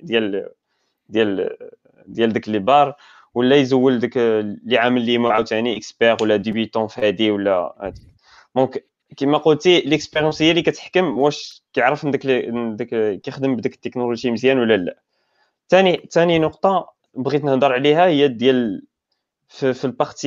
ديال ديك لي بار، ولا يزول داك اللي عامل لي عاوتاني اكسبير ولا ديبيتون في هذه ولا هذيك. دونك كما قلتي ليكسبيريونس هي اللي كتحكم واش كيعرف داك كيخدم بديك التكنولوجي مزيان ولا لا. ثاني نقطه بغيت نهضر عليها هي ديال في البارتي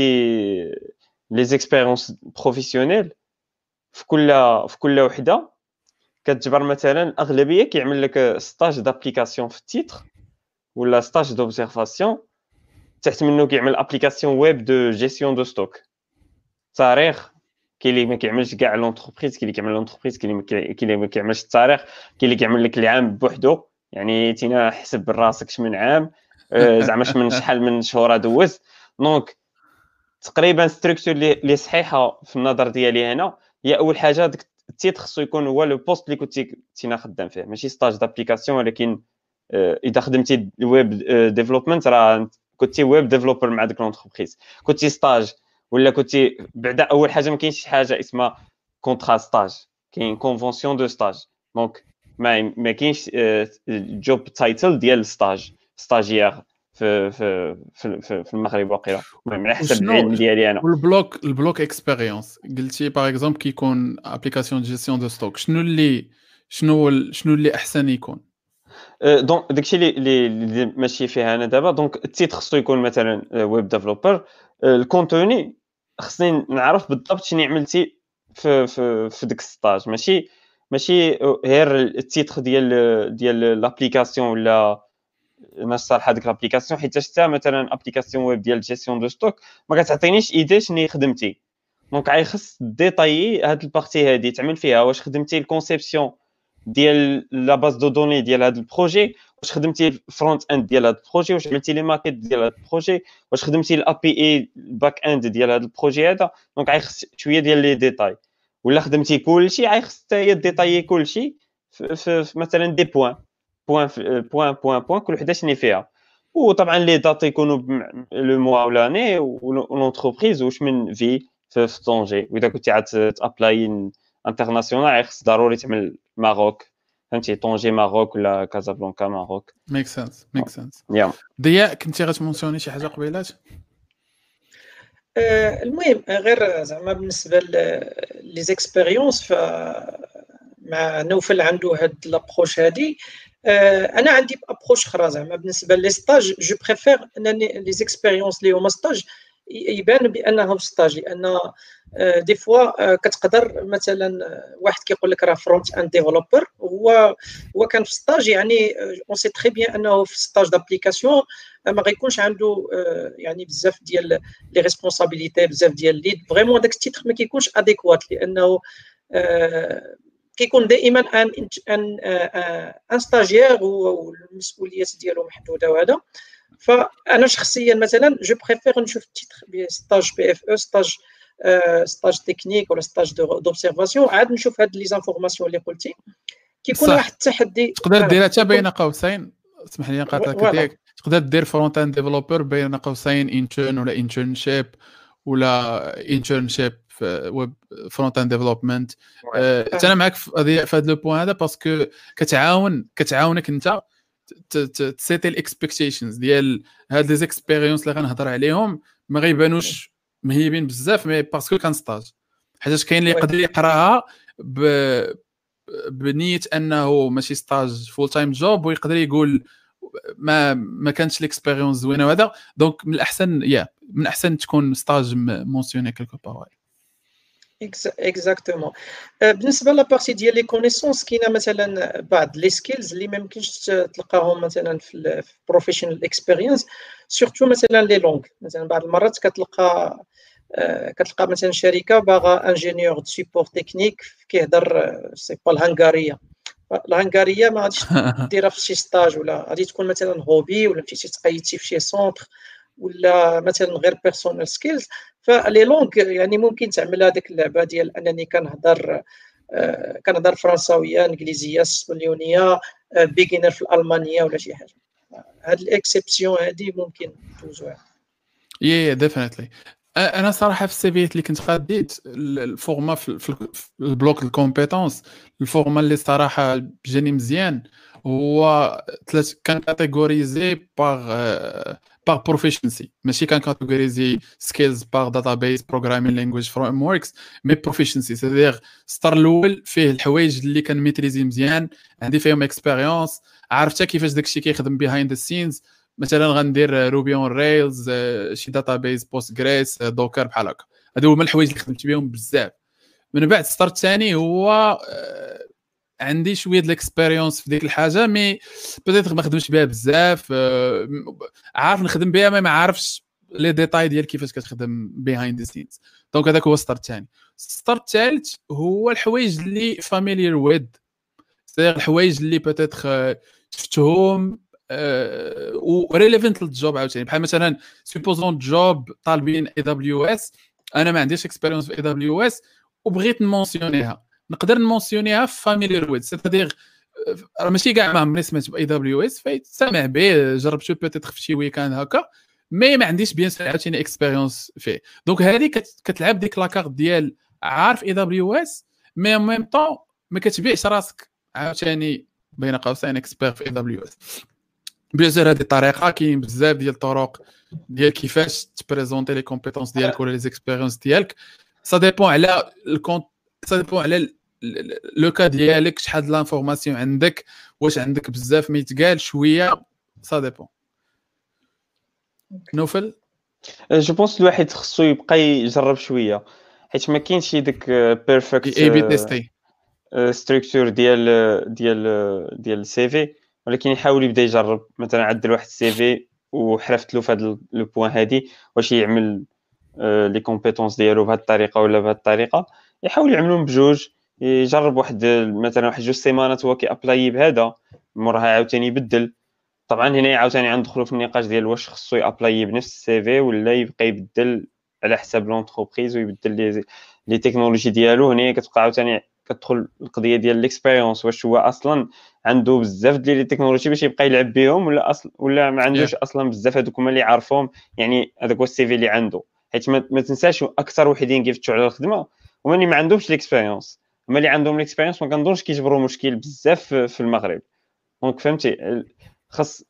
لي زيكسبيريونس بروفيسيونيل. في كل وحده كتجبر مثلا الاغلبيه كيعمل لك ستاج دابليكاسيون في التيتر ولا ستاج دوبزيرفاسيون، تحت منه كيعمل ابليكاسيون ويب دو جيستيون دو ستوك. تاريخ كاين اللي ما كيعملش كاع لونتربريز، كاين اللي كيعمل لونتربريز، كاين اللي ما كيعملش التاريخ، كاين اللي كيعمل لك العام بوحدو، يعني تينا حسب براسك شمن عام زعما شمن شحال من شهور دوز. دونك تقريبا ستركتور اللي صحيحه في النظر ديالي هنا هي اول حاجه داك التيتر خصو يكون هو لو بوست اللي كنتينا خدام فيه، ماشي ستاج دابليكاسيون. ولكن اذا خدمتي الويب ديفلوبمنت راه كنتي ويب ديفلوبر مع ديك لونتربريز، كنتي ستاج ولا كنتي بعدا اول حاجه ما كاينش شي حاجه اسمها كونطرا ستاج، كاين كونفونسيون دو ستاج. دونك ما كاينش جوب تايتل ديال ستاجير في المغرب واقيلا، المهم على حسب العلم ديالي انا. البلوك اكسبيريونس قلتي باغ اكزومبل كيكون ابليكاسيون دو جيستيون دو ستوك، شنو اللي احسن يكون؟ دونك داكشي اللي ماشي فيها انا دابا. دونك التيتر خصو يكون مثلا ويب ديفلوبر. الكونتوني خصني نعرف بالضبط شنو عملتي في ديك الستاج، ماشي غير التيتر ديال لابليكاسيون ولا ناش صالحه ديك لابليكاسيون، حيت حتى مثلا ابليكاسيون ويب ديال جيستيون دو ستوك ما كتعطينيش ايدي شنو خدمتي. دونك خص ديتايي هاد البارتي هادي تعمل فيها واش خدمتي الكونسيبسيون ديال لا باز دو دوني ديال هذا البروجي، واش خدمتي الفرونت اند ديال هذا البروجي، واش عملتي لي ماكيت ديال هذا البروجي، واش خدمتي الابي اي باك اند ديال هذا البروجي هذا. دونك خص شويه ديال لي ديتاي، ولا خدمتي كلشي خص حتى هي ديتايي كلشي في مثلا دي بوين كل وحده شنو فيها. وطبعا لي دات يكونوا لو موا ولا لاني ولونتربريز واش من في طونجي. واذا كنتي عاد تابلاي انترناسيونال خص ضروري تعمل ماروك، فهمتي، طونجي ماروك ولا كازابلانكا ماروك. ميك سنس ضياء كنتي غتمونسيوني شي حاجه قبيلات؟ المهم غير زعما بالنسبه لي زيكسبيريونس مع نوفل عنده هاد لابروش هادي. انا عندي ابروش اخرى زعما بالنسبه لي ستاج. جو بريفير انني لي زيكسبيريونس اللي هما ستاج يبان بانهم ستاج، لان دي فوا كتقدر مثلا واحد كيقول لك راه فرونت اند ديفلوبر، هو كان في ستاج، يعني اون سي تري بيان انه في ستاج دابليكاسيون ما غيكونش عنده يعني بزاف ديال لي ريسبونسابيلتي، بزاف ديال ليد. فريمون داك التيتر ما كيكونش اديكوات، لانه كيكون دائما ان ستاجير والمسؤوليات ديالو محدوده. وهذا فانا شخصيا مثلا جو بريفير نشوف التيتر ستاج بي اف او، ستاج تكنيك ولا ستاج دوبسيرفاسيون، عاد نشوف هاد لي زانفورماسيون اللي قلتي. كيكون واحد التحدي تقدر ديرها حتى بين قوسين، اسمح لي نقاطعك ديالك، تقدر دير فرونت اند ديفلوبر بين قوسين انترن ولا انترنشيب ولا انترنشيب ويب فرونت اند ديفلوبمنت. انا معك في هذا لو بوين هذا، باسكو كتعاونك انت تسيتي الاكسبكتيشنز ديال هاد لي زيكسبيريونس اللي غنهضر عليهم، ما غيبانوش مهيبين بزاف، مي باسكو كان ستاج. حيت كاين اللي يقدر يقراها بنيه انه ماشي ستاج فول تايم جوب، ويقدر يقول ما كانش ليكسبيريونس زوينه وهذا. دونك من الاحسن تكون ستاج مونسيوني كيلكو بار. اكزاكتومون. بالنسبه لابارتي ديال لي كونيسونس، كاينه مثلا بعض لي سكيلز اللي ما يمكنش تلقاهم مثلا في بروفيشنال اكسبيرينس، سورتو مثلا لي لونغ. مثلا بعض المرات كتلقى مثلا شركه باغا انجينيور دو سيبور تكنيك كيهضر سي با الهنغاريه. الهنغاريه ما غاديش ديرها في شي ستاج، ولا غادي تكون مثلا هوبي، ولا مشيتي تقيدتي في شي سونتر، ولا مثلا غير بيرسونال سكيلز. فلي لونغ يعني ممكن تعمل هذيك اللعبه ديال انني كنهضر فرنساويه، انجليزيه، اسبانيوليه، بيجينر في الالمانيه ولا شي حاجه. هاد الاكسبسيون هذه ممكن توزوها. ديفينتلي. انا صراحه في السي اللي كنت قاديت الفورما في البلوك الكومبيتونس، الفورما اللي صراحه جاني مزيان هو كان كاتيجوريزي باغ بروفيشنسي، ماشي كان كاتيجوريزي سكيلز باغ داتابيس بروغرامين لانجويج فريم وركس، مي بروفيشنسي سيدير ستار الاول فيه الحوايج اللي كان ميتريزي مزيان، عندي فيهم اكسبيريونس، عرفت كيفاش داكشي كيخدم بيهايند ذا سينز. مثلا غندير روبي اون ريلز، شي داتابيز بوست جريس، دوكر بحال هكا. هادو هما الحوايج اللي خدمت بهم بزاف. من بعد ستارت الثاني هو عندي شويه د الاكسبيريونس في ديك الحاجه، مي بيتيتر ما خدمتش بها بزاف، عارف نخدم بها ما عارفش لي ديتاي ديال كيفاش كتخدم بيهايند ذا سينز. دونك هذاك هو ستارت الثاني. ستارت الثالث هو الحوايج اللي فاميليير ويد، سي الحوايج اللي بيتيتر شفتهم وريليفنت للجوب عاوتاني. بحال مثلا سوبوزون جوب طالبين اي دبليو اس، انا ما عنديش اكسبيريونس في اي دبليو اس وبغيت نمونسيونيها، نقدر نمونسيونيها في فاميليير ويد، سيتادير راه ماشي كاع ما عمري سمعت باي دبليو اس، فايت سامع به، جربته بيتيتر في شي ويكاند هكا، مي ما عنديش بيان سور عاوتاني اكسبيريونس فيه. دونك هذه كتلعب ديك لاكارت ديال عارف اي دبليو اس، مي ان ميم طون ما كتبيعش راسك عاوتاني بين قوسين اكسبير في اي دبليو اس. بيزير هذه الطريقه، كاين بزاف ديال الطرق ديال كيفاش تبريزونتي لي كومبيتونس ديالك ولا لي زيكسبيريونس ديالك. سا ديبون على سا ديبون على لو كا ديالك، شحال د لانفورماسيون عندك، واش عندك بزاف ما يتقال شويه، سا ديبون. نوفل جو بونس الواحد خصو يبقى يجرب شويه، حيت ما كاينش شي داك بيرفكت اي بي تيستي ستركتور ديال السي في، ولكن يحاول يبدا يجرب. مثلا عدل واحد السي في وحرفت له في هذا لو بوين هادي، واش يعمل لي كومبيتونس ديالو بهذه الطريقه ولا بهذه الطريقه، يحاول يعملهم بجوج، يجرب واحد مثلا واحد جوج سيمانات هو كي ابلاي بهذا، موراها عاوتاني يبدل. طبعا هنا عاوتاني غندخلوا في النقاش ديال واش خصو يابلاي بنفس السي في ولا يبقى يبدل على حساب لونتربريز ويبدل لي تكنولوجي ديالو. هنا كتبقى عاوتاني كتدخل القضيه ديال ليكسبيريونس، واش هو اصلا عنده بزاف ديال لي تكنولوجي باش يبقى يلعب بهم، ولا ما عندوش اصلا بزاف، هذوك هما اللي عارفهم. يعني هذاك هو السي في اللي عنده، حيت ما تنساش اكثر وحدين كيفتشوا على الخدمه هما اللي ما عندهمش ليكسبيريونس. هما اللي عندهم ليكسبيريونس ما كنظنش كيجبروا مشكل بزاف في المغرب. دونك فهمتي، خاص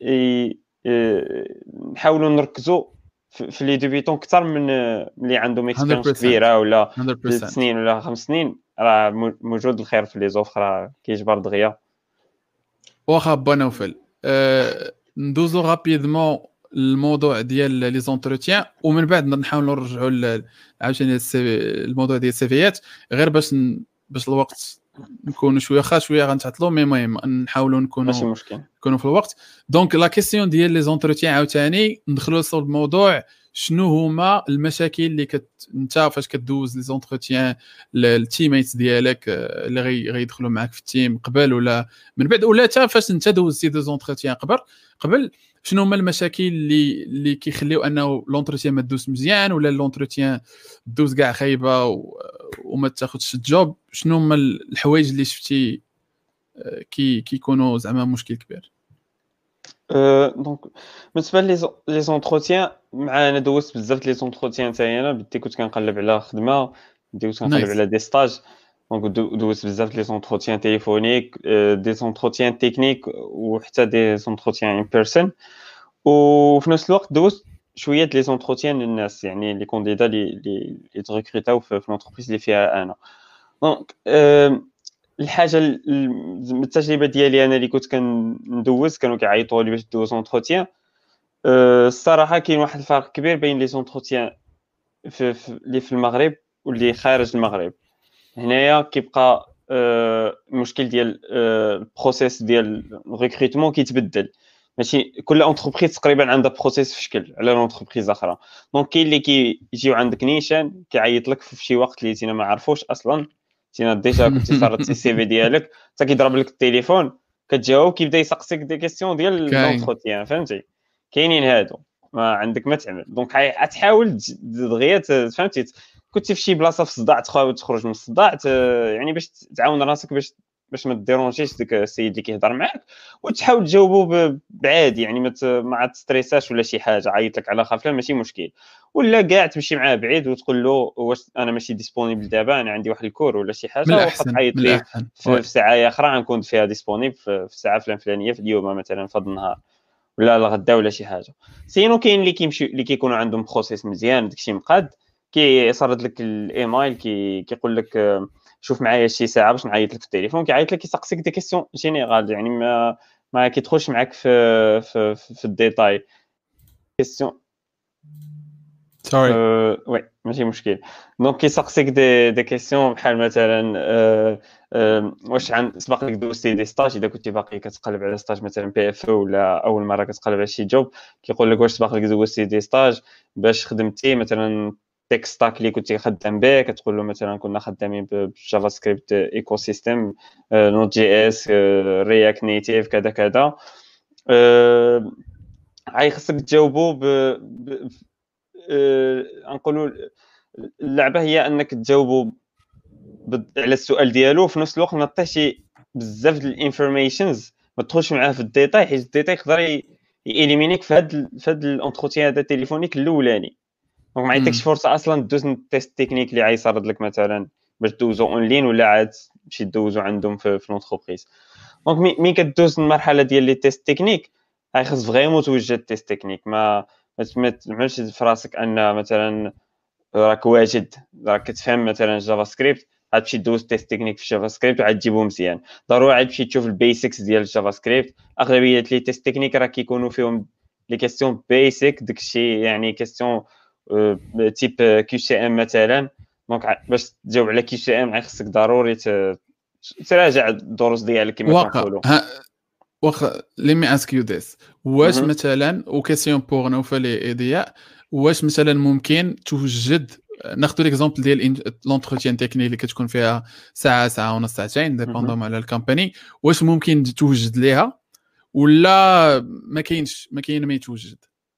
نحاولوا نركزوا في لي ديبيتون اكثر من اللي عندهم اكسبيريونس كبيره، ولا 3 سنين ولا 5 سنين. راه موجود الخير في لي زوفر، راه كيجبر دغيا. واخا بونوفل ندوزو رابيدمون الموضوع ديال لي زونتروتيان، ومن بعد نحاولوا نرجعوا عاوتاني الموضوع ديال السيفيات، غير باش الوقت نكونوا شويه غنتعطلوا، مي المهم نحاولوا نكونوا في الوقت. دونك لا كيسيون ديال لي زونتروتيان عاوتاني ندخلوا لصلب الموضوع. شنو هما المشاكل اللي انت فاش كدوز لي زونتروتيان التيميتس ديالك اللي غيدخلوا معاك في التيم قبل ولا من بعد، ولا حتى فاش انت دوزتي دي زونتروتيان قبل شنو هما المشاكل اللي كيخليو انه لونتروتيان ما دوز مزيان، ولا لونتروتيان دوز كاع خايبه وما تاخذش الجوب. شنو هما الحوايج اللي شفتي كيكونوا زعما مشكل كبير؟ دونك بالنسبه لي زونتروتيان، انا دوزت بزاف لي زونتروتيان حتى انا بديت كنت كنقلب على خدمه، بديت كنقلب على دي ستاج. دونك دوزت بزاف لي زونتروتيان تليفونيك، دي زونتروتيان تكنيك، وحتى دي زونتروتيان ان بيرسون. وفي نفس الوقت دوزت شويه لي زونتروتيان للناس، يعني لي كونديدا اللي تريكروتاو في لونتربريز اللي فيها انا. دونك الحاجه التجربه ديالي انا اللي كنت كندوز كانوا كيعيطوا لي باش ندوز اونتروتيان. الصراحه كاين واحد الفرق كبير بين لي زونتروتيان اللي في المغرب واللي خارج المغرب. هنايا كيبقى المشكل ديال البروسيس ديال الريكروتمون كيتبدل. ماشي كل اونتربريز تقريبا عندها بروسيس في شكل على اونتربريز اخرى. دونك كاين اللي كيجيو عندك نيشان كيعيط لك في شي وقت اللي تينا ما عرفوش اصلا، تينا ديجا كنتي صارت السي في ديالك حتى كيضرب لك التليفون كتجاوب كيبدا يسقسيك دي كيسيون ديال لونتروتيان. فهمتي كاينين هادو ما عندك ما تعمل. دونك غتحاول دغيا فهمتي كنتي في شي بلاصه في صداع تخرج من الصداع يعني باش تعاون راسك باش ما تديرونجيش داك السيد اللي كيهضر معاك، وتحاول تجاوبو بعادي يعني ما تستريساش ولا شي حاجه. عيط لك على خافله ماشي مشكل، ولا كاع تمشي معاه بعيد وتقول له واش انا ماشي ديسپونيبل دابا، انا عندي واحد الكور ولا شي حاجه، وخا تعيط لي في ساعه اخرى غنكون فيها ديسپونيبل في الساعه الفلانيه في اليوم مثلا في هذا النهار ولا الغدا ولا شي حاجه. سينو كاين اللي كيمشي اللي كيكونوا عندهم بروسيس مزيان داكشي مقاد، كيصرد لك الايميل كيقول لك شوف معايا شي ساعه باش نعيط لك في التليفون، كيعيط لك كيسقسيك دي كيسيون جينيرال يعني ما كيدخلش معاك في الديتاي كيسيون. سوري وي ماشي مشكل. دونك كيسقسيك دي كيسيون بحال مثلا واش سبق لك دوزتي دي ستاج، اذا كنتي باقي كتقلب على ستاج مثلا بي اف ولا اول مره كتقلب على شي جوب كيقول لك واش سبق لك دوزتي دي ستاج باش خدمتي مثلا تيك ستاك اللي كنتي خدام به، كتقول له مثلا كنا خدامين بجافا سكريبت ايكو سيستيم نوت جي اس رياكت نيتيف كذا كذا. خصك تجاوبوا نقولوا اللعبه هي انك تجاوبوا على السؤال ديالو في نفس الوقت ما تعطيش بزاف ديال الانفورميشنز، ما تدخلش معاه في الديتاي حيت الديتاي يقدر يإليمينيك في هذا الانتروتيان هذا التليفونيك الاولاني. دونك ما عيطيكش فرصه اصلا دوز التيست تكنيك اللي غيصرد لك مثلا باش دوزو اون لين ولا عاد تمشي دوزو عندهم في لونتربريز. دونك ملي كدوز المرحله ديال لي تيست تكنيك خاص فريمون توجد تيست تكنيك. ما تعملش في راسك ان مثلا راك واجد راك كتفهم مثلا جافا سكريبت غتمشي دوز تيست تكنيك في جافا سكريبت وعاد تجيبو مزيان. ضروري عاد تمشي تشوف البيسكس ديال جافا سكريبت. اغلبيه لي تيست تكنيك راه كيكونوا فيهم لي كيسيون بيسك داكشي يعني كيسيون تيب كيو سي ام مثلا. دونك باش تجاوب على كيو سي ام خصك ضروري تراجع الدروس ديالك كما كنقولوا. واخا لي مي اسك يو ذيس واش مثلا وكيسيون بوغ نوفل ايديا واش مثلا ممكن توجد ناخذ ليكزامبل ديال لونتروتيان تكنيك اللي كتكون فيها ساعه ونص ساعتين ديبوندون على الكومباني، واش ممكن توجد ليها ولا ما كاين ما يتوجد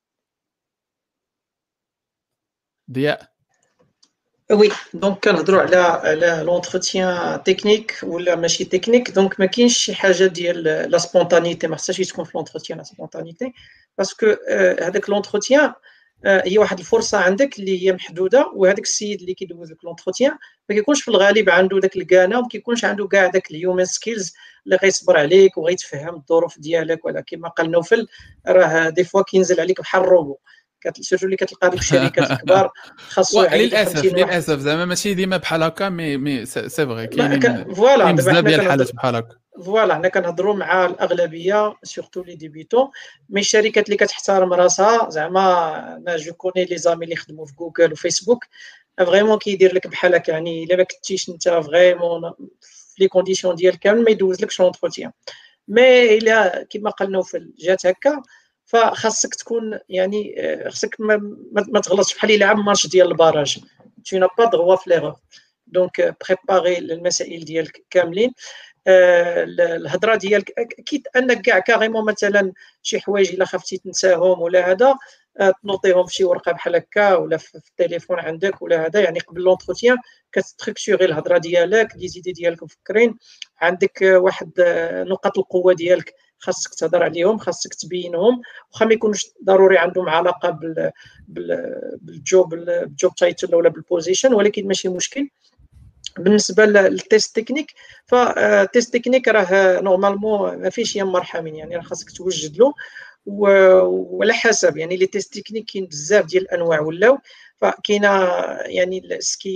ضياء؟ وي دونك كنهضروا على لونتروتيان تكنيك ولا ماشي تكنيك. دونك ما كاينش شي حاجه ديال لا سبونطانيتي، ما خصهاش تكون في لونتروتيان لا سبونطانيتي، باسكو هذاك لونتروتيان هي واحد الفرصه عندك اللي هي محدوده، وهذاك السيد اللي كيدوز لك لونتروتيان ما كيكونش في الغالب عنده داك الكانا وما كيكونش عنده كاع داك الهيومن سكيلز اللي غيصبر عليك وغيتفهم الظروف ديالك. ولا كما قال نوفل راه دي فوا كينزل عليك بحال الروبو، سيرتو اللي كتلقى دوك الشركات الكبار خاصو للاسف زعما ماشي ديما بحال هكا مي سي فغي كاينين فوالا بزاف ديال الحالات بحال هكا. فوالا حنا كنهضروا مع الاغلبيه سورتو لي ديبيتون، مي الشركات اللي كتحترم راسها زعما انا جو كوني لي زامي اللي خدموا في جوجل وفيسبوك فريمون كيدير لك بحال هكا يعني الا ما كنتيش انت فريمون في لي كونديسيون ديال كامل ما يدوزلكش لونتروتيان. مي الا كما قلنا في جات هكا فخاصك تكون يعني خاصك ما تغلطش بحال يلعب ماتش ديال الباراج tu n'as pas droit في l'erreur. دونك بريباري المسائل ديالك كاملين. الهضره ديالك اكيد انك كاع كاريمون مثلا شي حوايج الا خفتي تنساهم ولا هذا تنوطيهم في شي ورقه بحال هكا ولا في التليفون عندك ولا هذا يعني قبل لونتروتيان كتستركتوري الهضره ديالك لي زيدي ديالك مفكرين عندك واحد نقاط القوه ديالك خاصك تهضر عليهم خاصك تبينهم واخا ما يكونوش ضروري عندهم علاقه بالجوب تايتل ولا بالبوزيشن ولكن ماشي مشكل. بالنسبه للتيست تكنيك فالتيست تكنيك راه نورمالمون ما فيش يا مرحمين يعني راه خاصك توجد له وعلى حسب يعني لي تيست تكنيك كاين بزاف ديال الانواع ولاو فكاينه يعني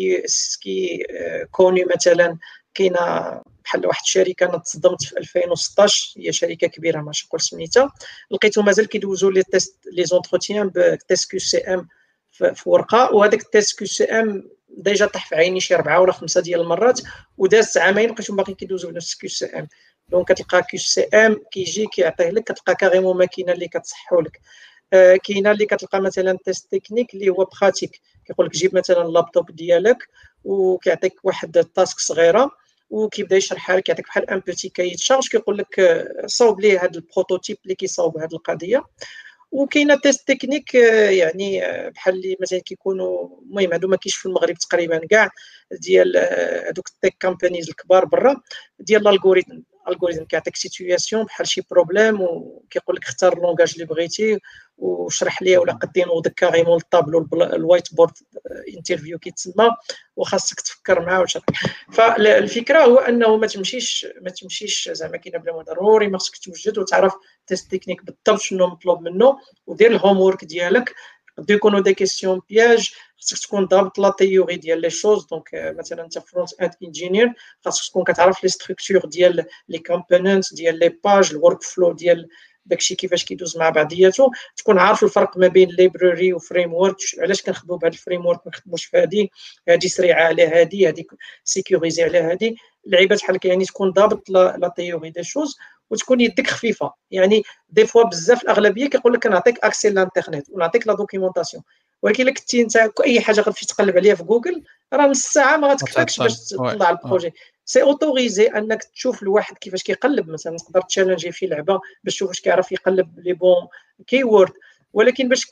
سكي كوني مثلا، كاينه بحال واحد الشركه انا تصدمت في 2016، هي شركه كبيره ما نقول سميتها، لقيتو مازال كيدوزوا لي تيست لي زونتروتيان بتيست كيو سي ام في ورقه، وهذاك التيست كيو سي ام ديجا طاح في عيني شي 4 ولا 5 ديال المرات، وداز عامين بقيتهم باقي كيدوزوا بنفس كيو سي ام. دونك كتلقى كيو سي ام كيجي كيعطيه لك، كتلقى كاريمون ماكينه اللي كتصحو لك. كاينه اللي كتلقى مثلا تيست تكنيك اللي هو براتيك، كيقول لك جيب مثلا اللابتوب ديالك وكيعطيك واحد التاسك صغيره وكيبدا يشرحها لك، يعطيك بحال ان بوتي كاي شارج، كيقول لك صاوب ليه هذا البروتوتيب اللي كيصاوب هذه القضيه. وكاينه تيست تكنيك يعني بحال اللي مثلا كيكونوا، المهم هادو ما كاينش في المغرب تقريبا كاع، ديال هذوك التيك كامبانيز الكبار برا، ديال الالغوريثم كيعطيك سيتوياسيون بحال شي بروبليم وكيقول لك اختار اللونغاج اللي بغيتي وشرح ليه، ولا قد ينوضك كاريمون الطابلو الوايت بورد انترفيو كيتسمى، وخاصك تفكر معاه وتشرح. فالفكره هو انه ما تمشيش زعما كاينه بلا ما ضروري، ما خصك توجد وتعرف تيست تكنيك بالضبط شنو مطلوب منه، ودير الهوم وورك ديالك. قد يكونوا دي كيسيون بياج، خصك تكون ضابط لا تيوري ديال لي شوز. دونك مثلا انت فرونت اند انجينير، خاصك تكون كتعرف لي ستركتور ديال لي كومبوننت ديال لي باج، الورك فلو ديال داكشي كيفاش كيدوز مع بعضياته، تكون عارف الفرق ما بين ليبراري وفريم ورك، علاش كنخدموا بهذا الفريم ورك ما نخدموش في هذه سريعه على هذه سيكوريزي على هذه اللعيبات بحال هكا. يعني تكون ضابط لا تيوري دي شوز، وتكون يدك خفيفه. يعني دي فوا بزاف الاغلبيه كيقول لك كنعطيك اكسي للانترنت ونعطيك لا دوكيومونطاسيون، ولكن الا كنتي انت اي حاجه غتمشي تقلب عليها في جوجل راه نص ساعه ما غتكفاكش باش تطلع البروجي. سي اوتوريزي انك تشوف الواحد كيفاش كيقلب، مثلا تقدر تشالنجي في لعبه باش تشوف واش كيعرف يقلب لي بون كيورد، ولكن باش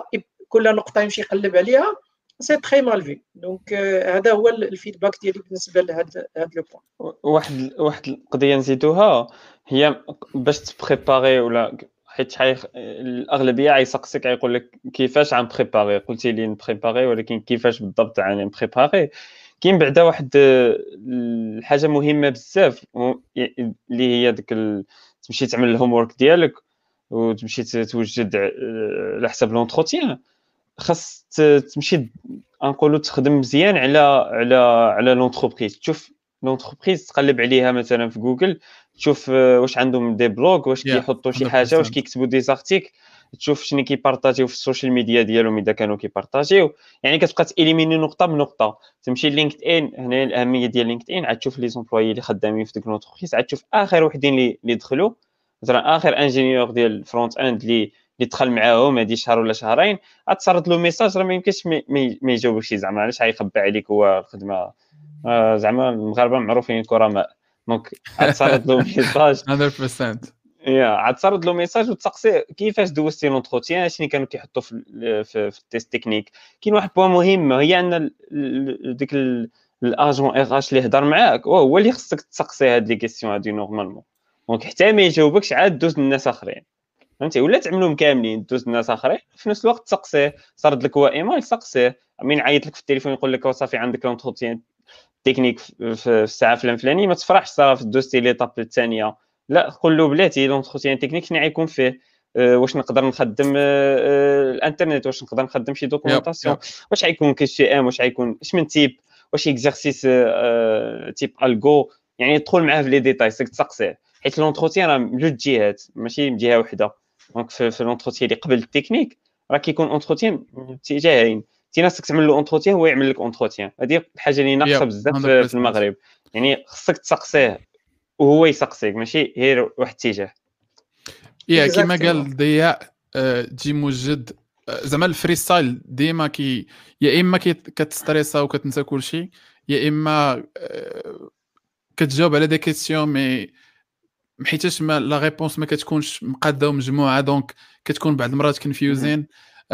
كل نقطه يمشي يقلب عليها سي تري مال في. دونك هذا هو الفيدباك ديالي بالنسبه لهذا لو بوين. واحد القضيه نزيدوها هي باش تبريباري، ولا حيت الاغلبيه غيسقسيك يقول لك كيفاش غنبريباري، قلتي لي نبريباري ولكن كيفاش بالضبط غنبريباري. كاين بعدا واحد الحاجه مهمه بزاف اللي هي ديك تمشي تعمل الهوم وورك ديالك وتمشي توجد على حساب لونتروتيان. خاص تمشي نقولوا تخدم مزيان على لونتربريز، تشوف لونتربريز تقلب عليها مثلا في جوجل، تشوف واش عندهم دي بلوغ، واش كيحطوا شي حاجه، واش كيكتبوا دي زارتيك، تشوف شنو كيبارطاجيو في السوشيال ميديا ديالهم اذا كانوا كيبارطاجيو. يعني كتبقى تاليميني نقطه بنقطه. تمشي لينكد ان، هنا الاهميه ديال لينكد ان، عاد تشوف لي زومبلويي اللي خدامين في ديك لونتربريز، عاد تشوف اخر وحدين اللي دخلوا، مثلا اخر انجينيور ديال الفرونت اند اللي دخل معاهم هذه شهر ولا شهرين، عتصرد له ميساج راه ما يمكنش ما يجاوبش. زعما علاش غيخبي عليك هو الخدمه؟ زعما المغاربه معروفين كرماء. دونك عتصرد له ميساج 100%. عتصرد له ميساج وتسقسي كيفاش دوزتي لونتروتيان، شنو كانوا كيحطوا في التيست تكنيك. كاين واحد بوان مهم، هي ان ديك الاجون ار اش اللي هضر معاك هو اللي خصك تسقسي هاد لي كيسيون هادي نورمالمون. دونك حتى ما يجاوبكش عاد دوز للناس اخرين، فهمتي؟ ولا تعملهم كاملين دوز الناس اخرين في نفس الوقت تسقسيه. صارت لك هو ايميل تسقسيه، من عيط لك في التليفون يقول لك صافي عندك لونتروتيان تكنيك في الساعه فلانيه، ما تفرحش صافي دوزتي ليطاب الثانيه. لا، قول له بلاتي لونتروتيان تكنيك شنو غيكون فيه، واش نقدر نخدم الانترنت، واش نقدر نخدم شي دوكيومونطاسيون، واش غيكون كي سي ام، واش غيكون اش من تيب، واش اكزرسيس تيب الجو. يعني تدخل معاه في لي ديتاي، خصك تسقسيه، حيت لونتروتيان راه من جوج جهات ماشي من جهه وحده. دونك في لونتروتيان اللي قبل التكنيك راه كيكون اونتروتيان اتجاهين، تي ناس تعمل له اونتروتيان هو يعمل لك اونتروتيان. هذه الحاجه اللي ناقصه بزاف في المغرب. يعني خصك تسقسيه وهو يسقسيك، ماشي غير واحد الاتجاه. كما قال ضياء، تجي موجد زعما الفري ستايل ديما يا اما كتستريسا وكتنسى كلشي، يا اما كتجاوب على دي كيسيون مي حيتاش لا ريبونس ما كتكونش مقاده ومجموعه، دونك كتكون بعض المرات كونفيوزين.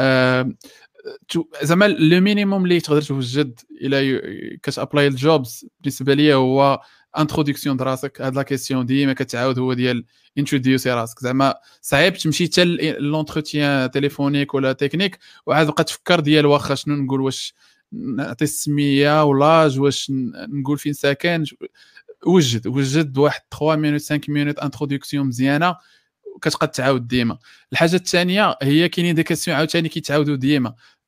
زعما لو مينيموم اللي تقدر توجد الى كتابلاي الجوبز بالنسبه ليا هو انتروداكسيون دراسك. هاد لا كيسيون ديما كتعاود، هو ديال انتروديوسي راسك. زعما صعيب تمشي حتى لونتروتيان تليفونيك ولا تكنيك وعاد بقى تفكر ديال واخا شنو نقول، واش نعطي السميه ولاج، واش نقول فين ساكن. وجد واحد 3 مينوت 5 مينوت انتروداكسيون مزيانه كتبقى تعاود ديما. الحاجه الثانيه هي كاينين دي كيسيون عاوتاني كيتعاودوا ديما.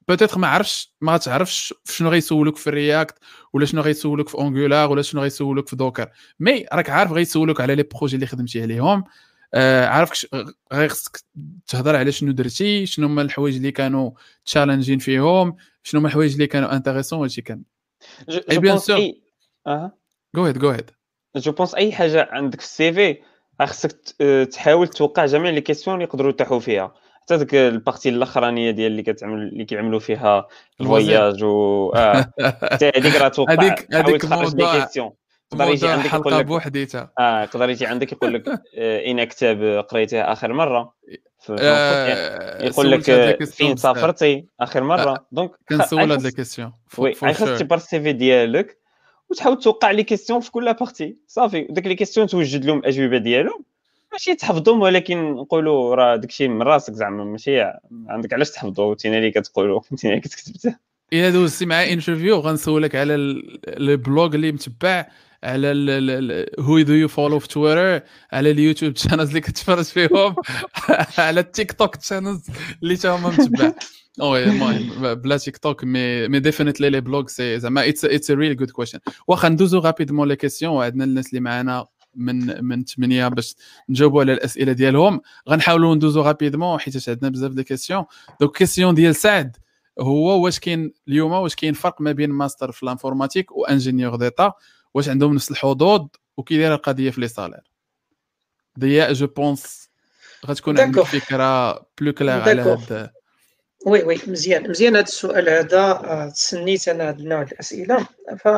بوتيتر ما غتعرفش شنو غيسولوك في الرياكت ولا شنو غيسولوك في اونغولار ولا شنو غيسولوك في دوكر، مي راك عارف غيسولوك على لي بروجي اللي خدمتي عليهم. عارفك غير خصك تهضر على شنو درتي، شنو هما الحوايج اللي كانوا تشالنجين فيهم، شنو هما الحوايج اللي كانوا انتريسون، هادشي كامل. جو بونس اي جو هيد جو بونس اي حاجه عندك في السي في خصك تحاول توقع جميع لي كيسيون اللي يقدروا يطيحوا فيها، حتى ديك البارتي الاخرانيه ديال اللي كيعملوا فيها الفواياج حتى هذيك راه توقع، حاول تخرج لي كيسيون. يقدر يجي عندك يقول لك بوحديتها يقدر يجي عندك يقول لك ان كتاب قريته اخر مره في لونتروتيان، يقول لك فين سافرتي اخر مره. دونك كنسول هاد لي كيسيون خاصك تبر السي في ديالك وتحاول توقع لي كيسيون في كل بارتي صافي. داك لي كيسيون توجد لهم الاجوبه ديالهم، ماشي تحفظهم ولكن نقولوا راه داكشي من راسك زعما، ماشي عندك علاش تحفظوا تينا اللي كتقولوا تينا اللي كتكتبته. الا دوزتي معايا انترفيو غنسولك على البلوغ اللي متبع، على هو دو يو فولو في تويتر، على اليوتيوب شانلز اللي كتفرج فيهم على التيك توك شانلز اللي تا هما متبع. المهم بلا تيك توك مي ديفينيتلي لي بلوغ سي زعما اتس ا ريل جود كويشن. واخا ندوزو رابيدمون لي كيسيون، وعندنا الناس اللي معنا من 8 باش نجاوبوا على الاسئله ديالهم. غنحاولوا ندوزو رابيدمون حيت عندنا بزاف ديال كيسيون. دوك كيسيون ديال سعد هو واش كاين فرق ما بين ماستر في الانفورماتيك وانجينيور ديتا، واش عندهم نفس الحظوظ وكي دايره القضيه في لي سالير؟ ضياء جو بونس غتكون عندك فكره بلو كلير على هذا. وي مزيان هذا السؤال هذا. تسنيت انا هذا النوع ديال الاسئله.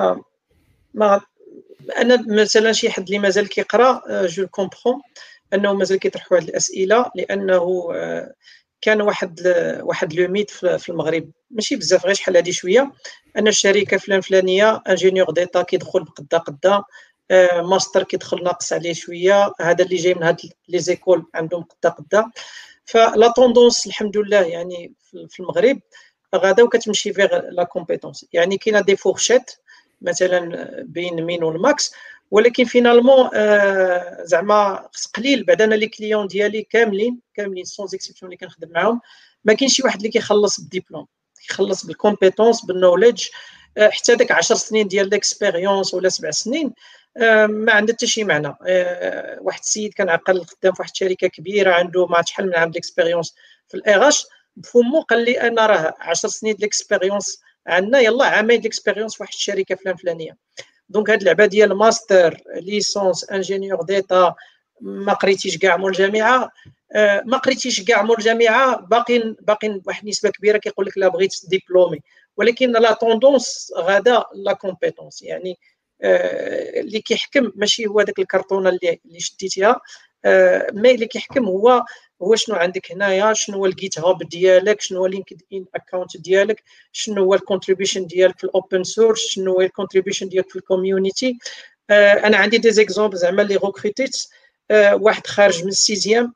ما انا مثلا شي حد اللي مازال كيقرا جو كومبرون انه مازال كيطرحوا هذه الاسئله، لانه كان واحد لوميت في المغرب ماشي بزاف، غير شحال هذه شويه، ان الشركه فلانيه انجينيور ديتا كيدخل بقدا ماستر كيدخل ناقص عليه شويه، هذا اللي جاي من هاد لي زيكول عندهم قدا. فلا طوندونس الحمد لله يعني في المغرب غادا وكتمشي فيغ لا كومبيتونس. يعني كاينه دي فورشيت مثلا بين مين والماكس، ولكن فينالمون زعما قليل. بعد انا لي كليون ديالي كاملين سون اكسبسيون اللي كنخدم معاهم ما كاينش شي واحد اللي كيخلص بالدبلوم، كيخلص بالكومبيتونس بالنوليدج. حتى داك 10 سنين ديال ليكسبيريونس ولا 7 سنين ما عندها حتى شي معنى. واحد السيد كان عقل خدام في واحد الشركه كبيره عنده ما شحال من عام ديكسبيريونس في الاغاش، بفمو قال لي انا راه 10 سنين ديال الاكسبيريونس عندنا، يلا عامين ديال الاكسبيريونس في واحد الشركه فلانيه. دونك هاد اللعبه ديال ماستر ليسونس انجينيور ديتا ما قريتيش كاع مول الجامعه، باقين واحد النسبه كبيره كيقول لك لا بغيت ديبلومي، ولكن لا طوندونس غادا لا كومبيتونس. يعني اللي كيحكم ماشي هو داك الكرتونه اللي شديتيها، مي اللي كيحكم هو شنو عندك هنايا، شنو هو الجيت هاب ديالك، شنو هو لينكد ان اكونت ديالك، شنو هو الكونتريبيوشن ديالك في الاوبن سورس، شنو هو الكونتريبيوشن ديالك في الكوميونيتي. انا عندي دي زيكزامبل زعما اللي روكريتيت، واحد خارج من السيزيام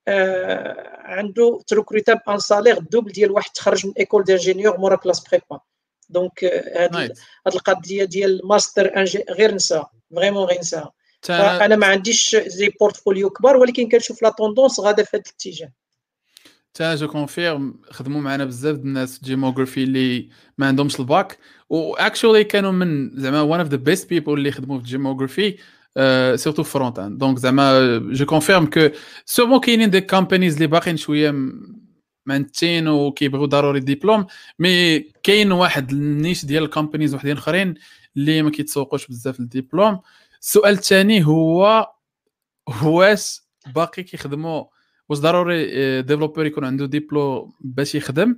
عنده تروكريتا بان سالير دوبل ديال واحد تخرج من ايكول دانجينيور مورا كلاس بريبا. دونك هاد القضيه ديال ماستر غير نساها فريمون، غير نساها. فانا ما عنديش زي بورتفوليو كبار، ولكن كنشوف لا طوندونس غادا في هذا الاتجاه. تا جو كونفيرم خدموا معنا بزاف د الناس جيموغرافي اللي ما عندهمش الباك، و اكشولي كانوا من زعما وان اوف ذا بيست بيبل اللي خدموا في جيموغرافي سورتو فرونت اند. دونك زعما جو كونفيرم كو سورمون كاينين دي كومبانيز اللي باقيين شويه مانتين وكيبغيو ضروري ديبلوم، مي كاين واحد النيش ديال الكومبانيز وحدين اخرين اللي ما كيتسوقوش بزاف الدبلوم. السؤال الثاني هو واش باقي كيخدموا، واش ضروري ديفلوبر يكون عنده ديبلوم باش يخدم،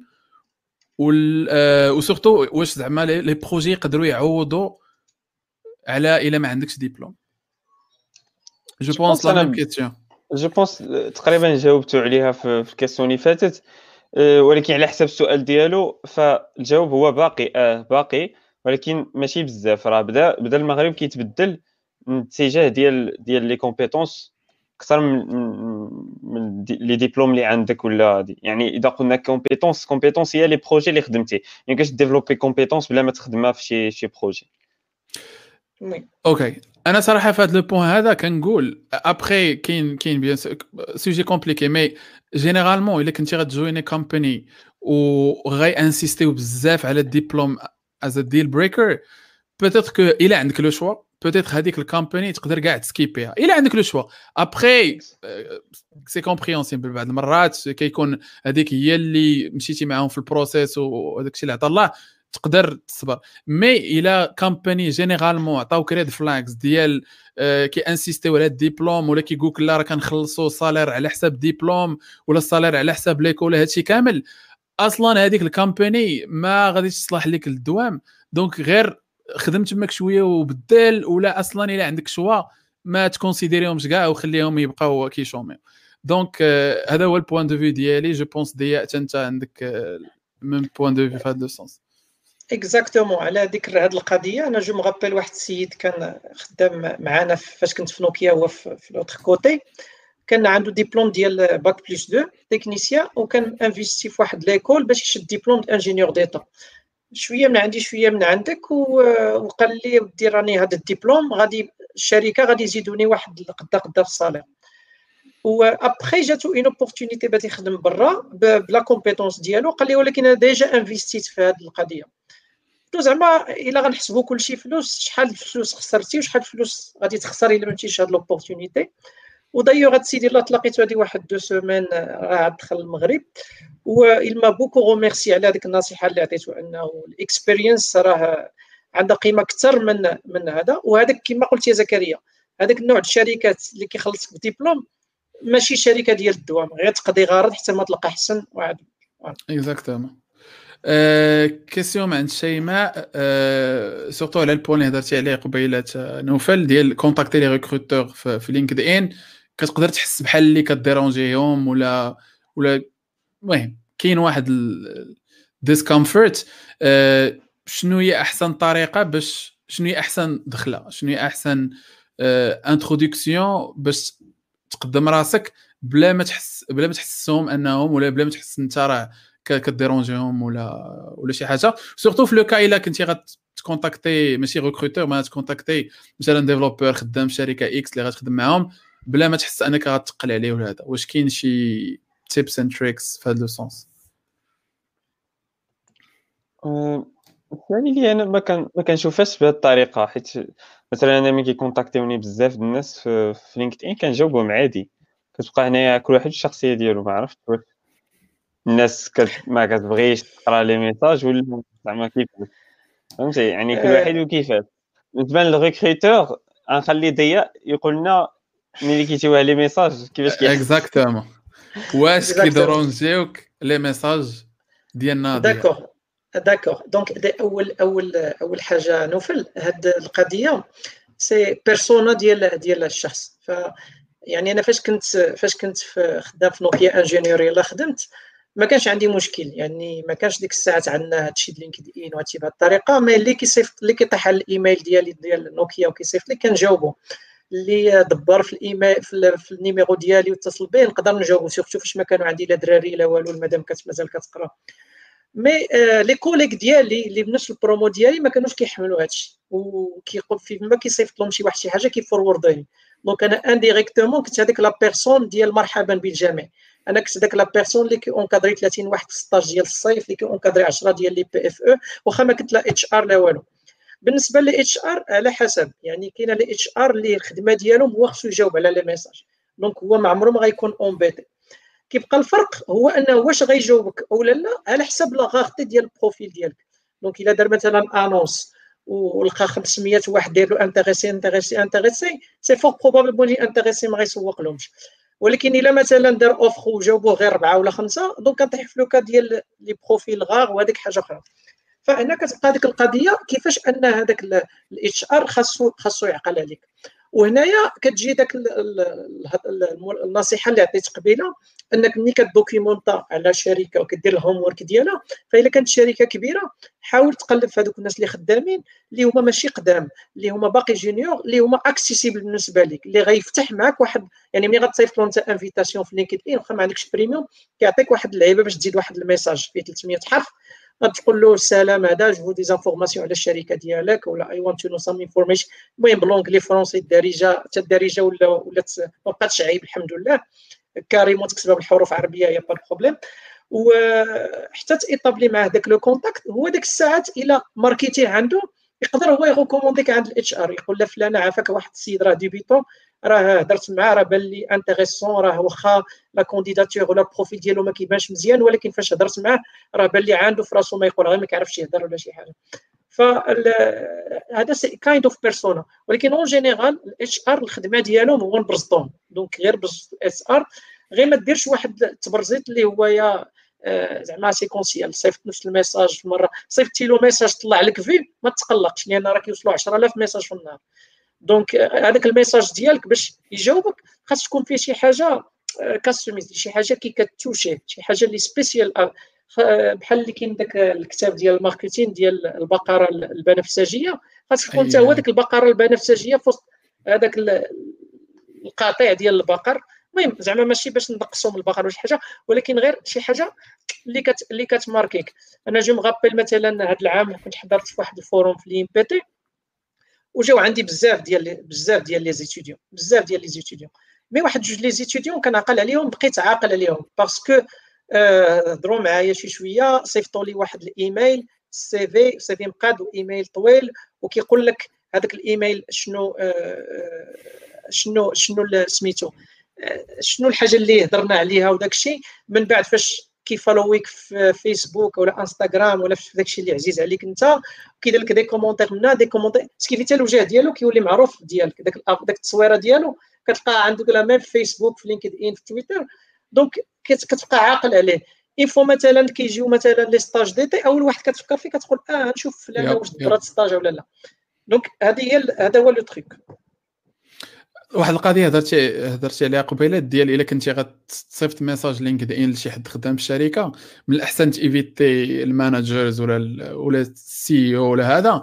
وسورتو واش زعما لي بروجي يقدروا يعوضوا على الا ما عندكش ديبلوم؟ جو بونس لا ميم كيسيون. جو بونس تقريبا جاوبتوا عليها في الكيسيون اللي فاتت، ولكن على حسب السؤال ديالو فالجواب هو باقي ولكن ماشي بزاف. راه بدا المغرب كيتبدل من اتجاه ديال لي كومبيتونس اكثر من لي ديبلوم اللي عندك ولا هادي. يعني اذا قلنا كومبيتونس هي لي بروجي اللي خدمتي، يعني كاش ديفلوبي كومبيتونس بلا ما تخدمها في شي بروجي. اوكي انا صراحه في هذا لو بوين هذا كنقول ابري كاين بيان سوجي كومبليكي، مي جينيرالمون الا كنتي غتجويني كومباني وغاي انسيستيو بزاف على الدبلوم از ديل بريكر، بوتيتر كو الا عندك لو شوا بوتيتر هذيك الكامباني تقدر كاع تسكيبيها الا عندك لو شوا. ابخي سي كومبريهنسيبل بعض المرات كيكون هذيك هي اللي مشيتي معاهم في البروسيس وهذاك الشيء اللي عطا الله تقدر تصبر. مي الى كامباني جينيرالمون عطاوك ريد فلاكس ديال كي انسيستيو على الدبلوم ولا كيقولك لا راه كنخلصوا صالير على حساب دبلوم ولا الصالير على حساب ليكول هادشي كامل، اصلا هذيك الكامباني ما غاديش تصلح لك للدوام. دونك غير خدم تماك شويه وبدل، ولا اصلا الا عندك شوا ما تكونسيديريهمش كاع وخليهم يبقاو كيشومي. دونك هذا هو البوان دو في ديالي. جو بونس ديا انت عندك ميم بوان دو في في هذا لو سونس. اكزاكتومون على ذكر هذه القضيه، انا جو مغابيل واحد السيد كان خدام معنا فاش كنت في نوكيا، هو في لوتر كوتي، كان عنده ديبلوم ديال باك بلس 2 تكنيسيان، وكان انفيستي في واحد ليكول باش يشد ديبلوم انجينيور ديتا. شويه من عندي شويه من عندك، وقال لي ودي راني هذا الدبلوم غادي الشركه غادي يزيدوني واحد قدا في الصالير. وابخي جاتو اون اوبورتونيتي باش يخدم برا بلا كومبيتونس ديالو. قال لي ولكن انا ديجا انفيستيت في هذه القضيه. قلت زعما الا غنحسبوا كلشي فلوس، شحال الفلوس خسرتي وشحال الفلوس غادي تخسري الا ما مشيتيش هذه لوبورتونيتي. ودايوغ هاد السيدي الله تلاقيتو هذه واحد 2 سيمين راه دخل المغرب، وإل ما بوكو غوميرسي على هذيك النصيحه اللي عطيتو، انه الاكسبيرينس راه عندها قيمه اكثر من هذا. وهذاك كما قلت يا زكريا، هذاك النوع د الشركات اللي كيخلصك بدبلوم ماشي شركه ديال الدوام، غير تقضي غرض حتى ما تلقى احسن واحد. اكزاكتومون. كيسيون عند شيماء سورتو على البوين اللي هضرتي عليه قبيله نوفل ديال كونتاكتي لي ريكروتور في لينكد ان. كتقدر تحس بحال اللي كديرونجيهم ولا المهم كاين واحد الديسكومفورت. شنو هي احسن طريقه باش، شنو هي احسن دخله، شنو هي احسن انتروداكسيون باش تقدم راسك بلا ما تحسهم انهم، ولا بلا ما تحس انت راه كديرونجيهم ولا شي حاجه. سورتو في لو كا الا كنتي غتكونتاكتي ماشي ريكروتور، ما تكونتاكتي مثلا ديفلوبر خدام في شركه اكس اللي غتخدم معاهم بلا ما تحس انك غتقل عليه ولا هذا. واش كاين شي تيبس اند تريكس في هذا لو سونس؟ يعني لي انا ما كنشوفهاش بهذه الطريقه، حيت مثلا انا ملي كيكونتاكتيوني بزاف د الناس في لينكد ان كنجاوبهم عادي. كتبقى هنايا كل واحد الشخصيه ديالو، ما عرفتش واش الناس ما كتبغيش تقرا لي ميساج ولا زعما كيفاش، فهمتي؟ يعني كل واحد وكيفاش. بالنسبه للريكريتور غنخلي ضياء يقول لنا ملي كيجيوه لي ميساج كيفاش كيحس. اكزاكتومون. واش كيدورونجيوك لي ميساج ديالنا؟ داكوغ. دونك اول حاجه نوفل هاد القضيه سي بيرسونا ديال الشخص. ف يعني انا فاش كنت خدام في نوكيا انجينيور يلا خدمت، ما كانش عندي مشكل، يعني ما كانش ديك الساعات عندنا هادشي د لينكد ان وهادشي بهاد الطريقه. مي اللي كيصيفط اللي كيطيح على الايميل ديال نوكيا وكيصيفط لي كنجاوبو، اللي دبر في الايميل في النيميرو ديالي واتصل به نقدر نجاوبو، سورتو فاش ما كانوا عندي لا دراري لا والو، المدام مازال كتقرا. مي لي كوليك ديالي اللي بنفس البرومو ديالي ما كانوش كيحملوا هادشي، وكيقول فيما كيصيفط لهم شي واحد شي حاجه كيفوروردوني. دونك انا انديريكتومون كنت هذيك لا بيرسون ديال مرحبا بالجميع. انا كنت داك لا بيرسون اللي كي اونكادري 30 واحد في ستاج ديال الصيف، اللي كي اونكادري 10 ديال لي بي اف او، واخا ما كنت لا اتش ار لا والو. بالنسبه لي اتش ار على حسب، يعني كاين لي اتش ار اللي الخدمه ديالهم هو خصو يجاوب على لي ميساج، دونك هو ما عمره ما غيكون اونبيتي. كيبقى الفرق هو انه واش غيجاوبك او لا على حسب لا غارتي ديال البروفيل ديالك. دونك الا دار مثلا انونس ولقى 500 واحد داير له انتريسي سي فور بروبابلمون لي انتريسي ما غيسوق لهمش. ولكن الا مثلا دار اوفر وجاوبوه غير 4 ولا 5، دونك كنطيح في لوكا ديال لي بروفيل غار، وهذيك حاجه اخرى. فهنا كتبقى ديك القضيه كيفاش ان هذاك الاتش ار خاصو يعقل عليك. وهنايا كتجي داك النصيحه اللي عطيت قبيله، انك ملي كدوكيمونطا على شركه وكدير الهوم ورك ديالها، فاذا كانت شركه كبيره حاول تقلب في هذوك الناس اللي خدامين اللي هما ماشي قدام، اللي هما باقي جونيور، اللي هما اكسيسيبل بالنسبه لك، اللي غيفتح معك واحد. يعني ملي غتصيفط له انت انفيتاسيون في لينكد ان واخا ما عندكش بريميوم، كيعطيك واحد اللعيبه باش تزيد واحد الميساج فيه 300 حرف، غتقول له السلام هذا جو دي انفورماسيون على الشركه ديالك، ولا اي وانت تو نو سام انفورميشن، المهم بلونغلي فرونسي الدارجه حتى الدارجه ولا ما بقاتش عيب الحمد لله، كاريمون تكتبها بالحروف العربيه يا با بروبليم. وحتى تيطابلي معاه داك لو كونتاكت. هو داك الساعات الا ماركيتيه عنده يقدر هو يغوكومونديك عند الاتش ار، يقول له فلان عافاك واحد السيد راه ديبيتون، راه هضرت معاه راه بان لي انتريسون، راه واخا لا كونديداتور ولا البروفيل ديالو ما كيبانش مزيان، ولكن فاش هضرت معاه راه بان لي عنده في راسو ما يقول غير ما كيعرفش يهضر ولا شي حاجه. هذا سي كايند اوف بيرسونا. ولكن اون جينيرال الاتش ار الخدمه ديالهم هو نبرزطهم، دونك غير برز اس ار، غير ما ديرش واحد التبرزيط اللي هو يا زعما سيكونسيال، صيفط نفس الميساج مره، صيفطتي له ميساج طلع لك في ما تقلقش، لان راه كيوصلوا 10000 ميساج في النهار. دونك هذاك الميساج ديالك باش يجاوبك خاص تكون فيه شي حاجه كاستميز، شي حاجه كي كتوشي، شي حاجه اللي سبيسيال، بحال اللي كاين داك الكتاب ديال الماركتين ديال البقره البنفسجيه، خاص تكون حتى هو ديك البقره البنفسجيه في وسط هذاك القطيع ديال البقر. المهم زعما ماشي باش نقصوا من البقر ولا شي حاجه، ولكن غير شي حاجه اللي كتماركيك. انا جو مغابيل مثلا هذا العام كنت حضرت في واحد الفوروم في الام بي تي، وجاو عندي بزاف ديال لي زيتيديون، مي واحد جوج لي زيتيديون كنعقل عليهم، بقيت عاقل عليهم باسكو هضروا معايا شي شويه، صيفطوا لي واحد الايميل سي في مقاد وايميل طويل، وكيقول لك هذاك الايميل شنو سميتو، شنو الحاجه اللي هضرنا عليها وداك الشيء. من بعد فاش كيفالويك في فيسبوك ولا انستغرام ولا في داك الشيء اللي عزيز عليك انت، كيدير لك دي كومونتير منا دي كومونتير، سكيفي حتى الوجه ديالو كيولي معروف ديالك، داك التصويره ديالو كتلقى عندك لا ميم في فيسبوك، في لينكد ان، في تويتر. دونك كتبقى عاقل عليه. يفو مثلا كيجيو مثلا لي ستاج ديتي، اول واحد كتفكر فيه كتقول نشوف فلان واش درات ستاج ولا لا. دونك هذا هو لو تريك. واحد القضيه هضرتي عليها قبيله، ديال الا كنتي غتصيفط ميساج لينكد ان لشي حد خدام في الشركه، من الاحسن تيفيتي المانجرز ولا السي او ولا هذا.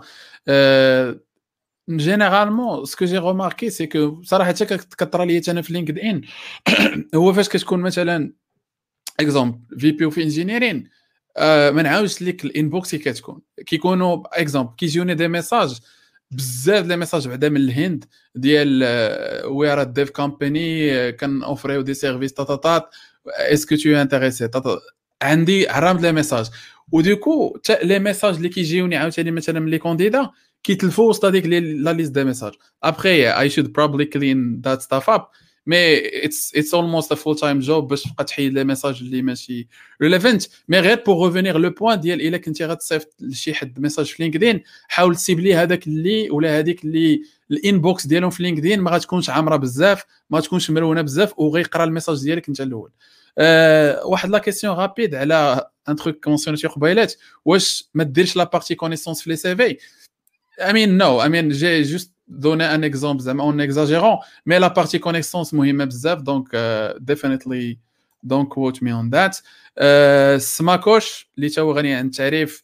جينيرالمون سكو جي روماركي سي كو صراحه حتى كطرى لي انا في لينكد ان هو فاش كتكون مثلا اكزومبل في بي او في انجينيرين، ما نعاودش لك الانبوكس كيكونوا اكزومبل كيجيوني دي ميساج، بزاف لي ميساج بعدا من الهند ديال وي ار ديف كومباني كان اوفريو دي سيرفيس طاطاطات اسكو تو انتريسي، عندي عرامد لي ميساج. وديكو لي ميساج اللي كيجيوني عاوتاني مثلا من لي كونديدا كيتلفوا وسط هذيك لا ليست دي ميساج. ابخي اي شود بروبلي كلين ذات ستاف اب، مي اتس اولموست ا فول تايم جوب باش تبقى تحيد لي ميساج اللي ماشي ريليفنت. مي غير بور ريفينير لو بوين ديال الا كنتي غتصيفط لشي حد ميساج في لينكدين، حاول تسيبلي هذاك اللي ولا هذيك اللي الانبوكس ديالهم في لينكدين ما غتكونش عامره بزاف، ما تكونش مرونه بزاف، وغيقرا الميساج ديالك انت الاول. واحد لا كيسيون رابيد على ان تروك كونسيونيتي قبيلات، واش ما ديرش لا بارتي كونيسونس في لي سي في؟ I mean no, I mean j'ai juste donné un exemple زعما en exagérant, mais la partie connaissance مهمة بزاف, donc definitely don't quote me on that. سماكوش اللي تا هو غني عن التعريف,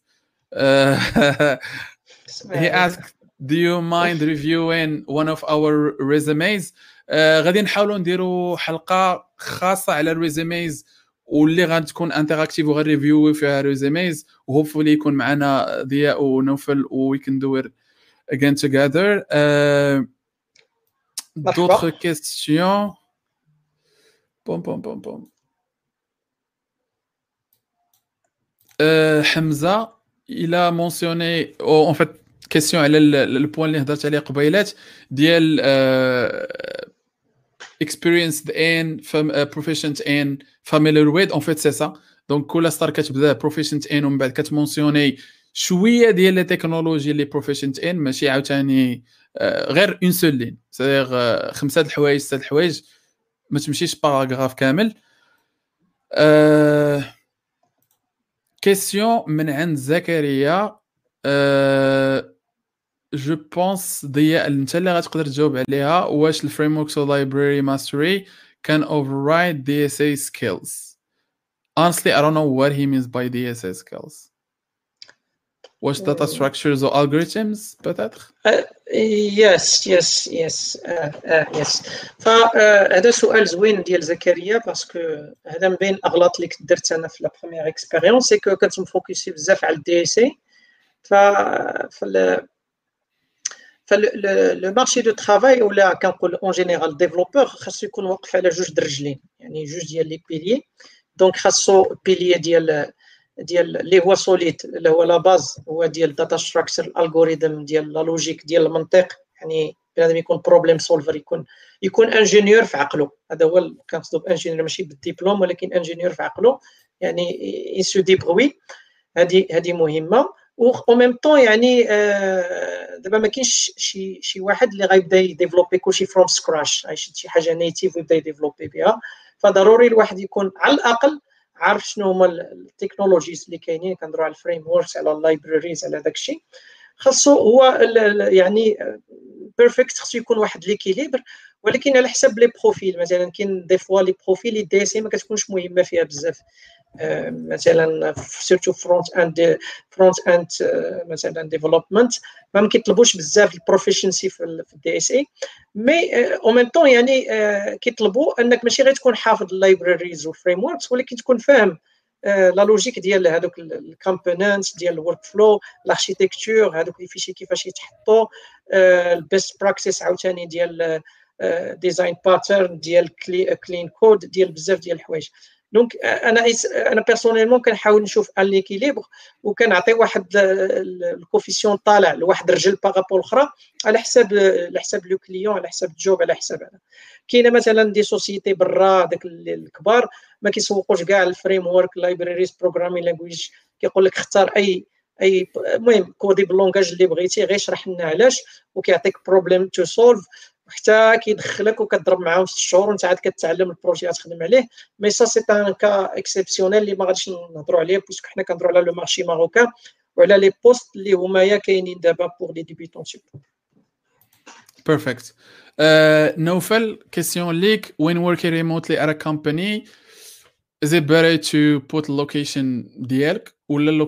he asked do you mind reviewing one of our resumes. غادي نحاولوا نديروا حلقة خاصة على الريزوميز واللي غتكون انتراكتيف وغنريفيو فيها ريزوميز, وهوبفولي يكون معنا ضياء ونوفل و we can do it again together. D'autres questions? Pom. Hamza, il a mentionné, en fait, question على le point اللي هضرت عليه قبيلات ديال experienced in, proficient in, familiar with. En fait, c'est ça. Donc كل ستار كتبدا proficient in ومن بعد كتمونسيوني شويه ديال لي تكنولوجي اللي proficient in, ماشي عاوتاني غير اون سول لين, سيغ 5 الحوايج 6 الحوايج, ما تمشيش باراغراف كامل. كيسيون من عند زكريا, جو بونس ضياء انت اللي غتقدر تجاوب عليها. واش الفريم وركس و library mastery can override DSA skills? Honestly, I don't know what he means by DSA skills. واش data structures or algorithms peut-être? Yes. فهذا سؤال زوين ديال زكريا, باسكو هذا من بين اغلاط اللي كنت درت انا في لا بروميير اكسبيريونس, سي كو كنت مفوكسي بزاف على الدي اس اي. لو مارشي دو ترافاي ولا كنقول اون جينيرال ديفلوبور خاصو يكون واقف على جوج د الرجلين, يعني جوج ديال لي بيليي. دونك خاصو بيلي ديال اللي هو سوليد اللي هو لا باز هو ديال داتا ستراكشر الالغوريثم ديال لا لوجيك ديال المنطق يعني بنادم يكون بروبليم سولفر يكون انجينيور في عقله هذا هو كنقصدو بانجينيور ماشي بالدبلوم ولكن انجينيور في عقله يعني يسو ديبروي هذه مهمه و ميم طون يعني دابا ما كاينش شي واحد اللي غيبدا يديفلوبي كلشي فروم سكراش شي حاجه نيتيف ويبدا يديفلوبي بها فضروري الواحد يكون على الاقل عارف شنو هما التكنولوجيز اللي كاينين كنهضروا على الفريم ووركس على اللايبراريز على داك الشيء خاصو هو يعني بيرفكت خاصو يكون واحد ليكيليبر ولكن على حسب لي بروفيل مثلا كاين دي فوا لي بروفيل دي اس ما كتكونش مهمه فيها بزاف مثلا سيرتو فرونت اند مثلا ديفلوبمنت ما كيطلبوش بزاف البروفيشنسي في الدي اس اي مي او ميم طون يعني كيطلبوا انك ماشي غير تكون حافظ اللايبراريز والفريم وركس ولكن تكون فاهم لا لوجيك ديال هذوك الكومبوننتس ديال الورك فلو الاركيتكتور هذوك الفيشي كيفاش يتحطوا البيست براكتيس عاوتاني ديال ديزاين باترن ديال كلين كود ديال بزاف ديال الحوايج دونك انا بيرسونيلمون كنحاول نشوف ان ليكيليبر وكنعطي واحد الكوفيسيون طالع لواحد الرجل باغابور الاخرى على حساب لو كليون على حساب الجوب على حساب هذا كاينه مثلا دي سوسيتي برا داك الكبار ما كيسوقوش كاع الفريم ورك لايبراريز بروغرامين لانجويج كيقول لك اختار اي المهم كودي باللونجاج اللي بغيتي غير شرح لنا علاش وكيعطيك بروبليم تو سولف حتى كيدخلك وكتضرب معاهم 6 شهور وانت عاد كتعلم البروجي غتخدم عليه مي سا سي ان كا اكسيبسيونيل اللي ما غاديش نهضروا عليه باسكو حنا كنهضروا على لو مارشي ماروكان وعلى لي بوست اللي هما كاينين دابا بور لي ديبيتون سيبور. Perfect. Naufal, question leak. When working remotely at a company, is it better to put location ديالك ولا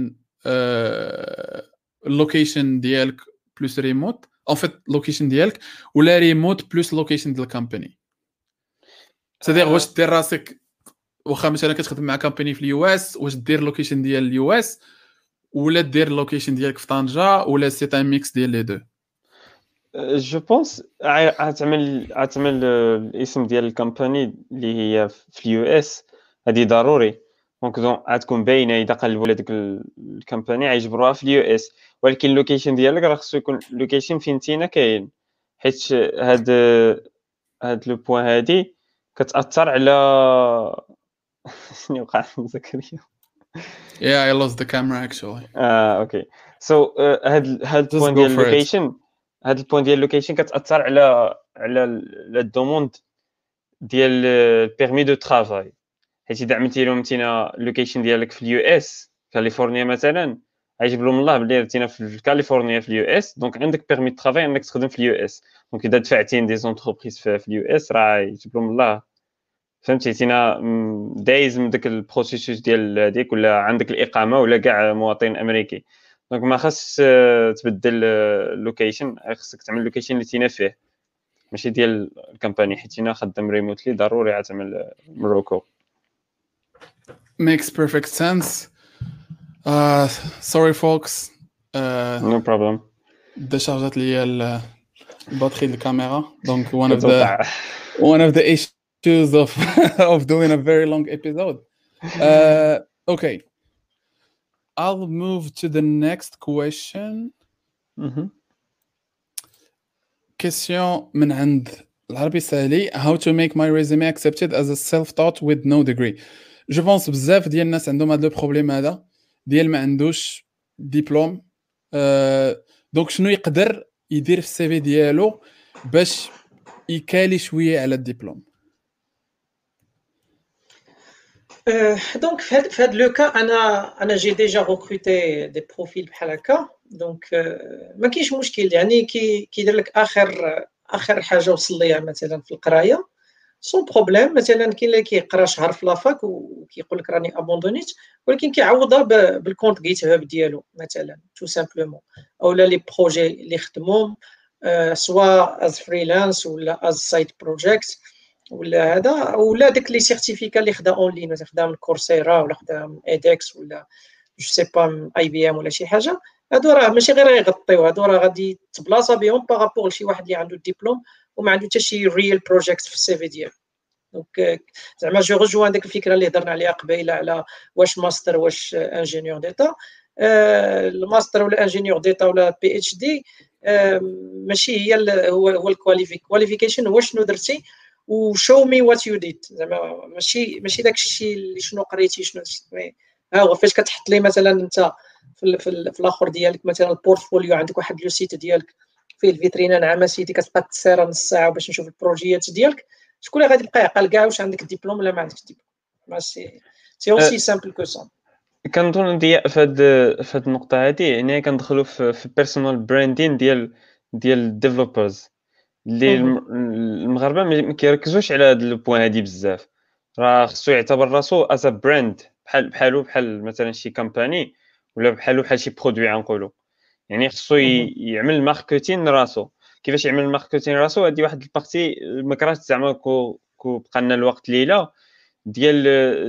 location ديالك plus remote? En fait, location ديالك ولا remote plus location ديال الكومباني؟ c'est-à-dire واش دير راسك واخا مثلا كتخدم مع كومباني في اليو اس واش دير لوكيشن ديال اليو اس ولا دير لوكيشن ديالك في طنجة ولا سي ان ميكس ديال لي دو؟ جو بونس عتعمل الاسم ديال الكومباني اللي هي في اليو اس هذه ضروري دونك غتكون باينه اذا قلبوا على ديك الكومباني غيجبروها في اليو اس ولكن اللوكيشن ديالك راه خصو يكون لوكيشن فين نتينا كاين حيت هاد لو بوين هادي كتاثر على شنو وقع زكريا Yeah, I lost the camera actually. اوكي سو هاد البوين ديال اللوكيشن هاد البوين ديال اللوكيشن كتاثر على الدوموند ديال البيرمي دو ترافاي حيت اذا عملتي لهم نتينا اللوكيشن ديالك في اليو اس كاليفورنيا مثلا غيجيب لهم الله بلي رتينا في كاليفورنيا في اليو اس دونك عندك بيرمي دو ترافاي انك تخدم في اليو اس دونك اذا دفعتي دي زونتربريز في اليو اس راه يجيب لهم الله فهمتي تينا دايز من داك البروسيسوس ديال هذيك ولا عندك الاقامه ولا كاع مواطن امريكي دونك ما خاص تبدل اللوكيشن خاصك تعمل اللوكيشن اللي تينا فيه ماشي ديال الكومباني حيت تينا خدام ريموتلي ضروري غتعمل مروكو. Makes perfect sense. Sorry folks. No problem. déchargeat لي الباتري ديال الكاميرا donc one of the issues of doing a very long episode. Okay. I'll move to the next question. Question من عند العربي سالي. How to make my resume accepted as a self-taught with no degree. Je pense بزاف ديال الناس عندهم هذا البروبليم هذا ديال ما عندوش ديبلوم. دونك شنو يقدر يدير في السي في ديالو باش يكالي شويه على الدبلوم؟ دونك في هذا لو كا انا جي ديجا ريكروتي دي بروفيل بحال هكا دونك ما كاينش مشكل يعني كيدير لك اخر حاجه وصل ليها مثلا في القرايه سون بروبليم مثلا كاين اللي كيقرا شهر في لافاك وكيقول لك راني ابوندونيت ولكن كيعوضها بالكونت جيت هاب ديالو مثلا تو سامبلومون اولا لي بروجي اللي خدموهم سوا از فريلانس ولا از سايد بروجيكت ولا هذا ولا داك لي سيرتيفيكا اللي خدا اون لين مثلا خدا من كورسيرا ولا خدا من ايدكس ولا جو سي با من اي بي ام ولا شي حاجه هادو راه ماشي غير يغطيو هادو راه غادي تبلاصا بهم باغابور لشي واحد اللي عنده ديبلوم وما عنده حتى شي ريال بروجيكت في السي في ديالو دونك زعما جو رجوان ديك الفكره اللي هضرنا عليها قبيله على واش ماستر واش انجينيور ديتا. الماستر ولا انجينيور ديتا ولا بي اتش دي ماشي هي هو الكواليفيكيشن هو شنو درتي وشو مي وات يو ديد، زعما ماشي داك الشيء اللي شنو قريتي شنو ها هو فاش كتحط لي مثلا انت في الاخر ديالك مثلا البورتفوليو عندك واحد لو سيت ديالك فيه الفيترينا نعم سيدي كتبقى تسير نص ساعه باش نشوف البروجيات ديالك، شكون اللي غادي يبقى يعقل كاع واش عندك الدبلوم ولا ما عندكش الدبلوم؟ ماشي سي اوسي سامبل كو سا. كنظن ضياء في هاد النقطه هادي يعني كندخلوا في بيرسونال براندين ديال الديفلوبرز اللي المغاربه ما كيركزوش على هاد البوين هادي بزاف. راه خصو يعتبر راسو از براند بحال مثلا شي كامباني ولا بحال شي برودوي غنقولوا، يعني خصو يعمل ماركتين راسو. كيفاش يعمل ماركتين راسو؟ هذه واحد البارتي ما كرهتش زعما كو بقى لنا الوقت ليله ديال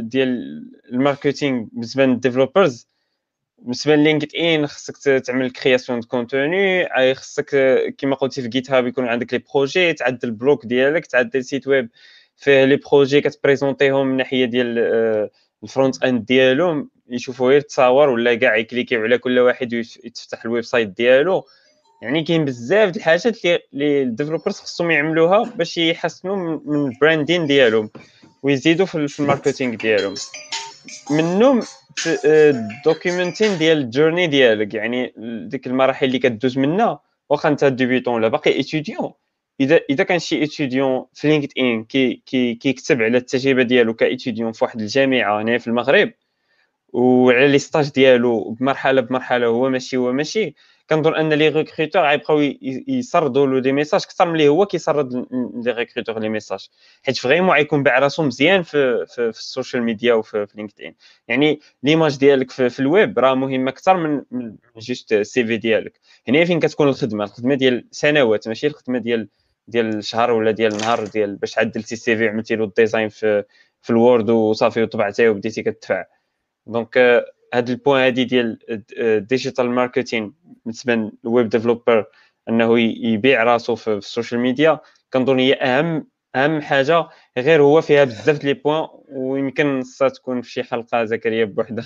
الماركتينغ بالنسبه للديفلوبرز. بالنسبه للينكد ان خصك تعمل كرياسيون دو كونتوني، خصك كما قلتي في جيت هاب يكون عندك لي بروجي، تعدل البلوك ديالك، تعدل سيت ويب فيه لي بروجي كتبريزونطيهم من ناحيه ديال الفرونت اند ديالهم، يشوفوا غير التصاور ولا كاع يكليكيو على كل واحد ويتفتح الويب سايت ديالو. يعني كاين بزاف د الحاجات اللي الديفلوبرز خصهم يعملوها باش يحسنوا من البراندين ديالهم ويزيدوا في الماركتينغ ديالهم. منهم الدوكيومنتين ديال الجورني ديالك، يعني ديك المراحل اللي كدوز منها واخا انت ديبيتون ولا باقي اتيديون. اذا كان شي اتيديون في لينكد ان كيكتب على التجربه ديالو كاتيديون في واحد الجامعه هنا في المغرب وعلى لي ستاج ديالو بمرحله هو ماشي كنظن ان لي ريكروتور غيبقاو يسردوا له دي ميساج اكثر من اللي هو كيسرد لي ريكروتور لي ميساج، حيت فريمون غيكون باع راسو مزيان في السوشيال ميديا وفي لينكد ان. يعني ليماج ديالك في الويب راه مهمه اكثر من جوست السي في ديالك. هنا فين كتكون الخدمه ديال سنوات، ماشي الخدمه ديال شهر ولا ديال نهار، ديال باش عدلتي السي في عملتي له الديزاين في الوورد وصافي وطبعتيه وبديتي كتدفع. دونك هاد البوين هادي ديال ديجيتال ماركتين بالنسبه للويب ديفلوبر انه يبيع راسو في السوشيال ميديا، كنظن هي اهم حاجه. غير هو فيها بزاف لي بوين ويمكن تكون في شي حلقه زكريا بوحده.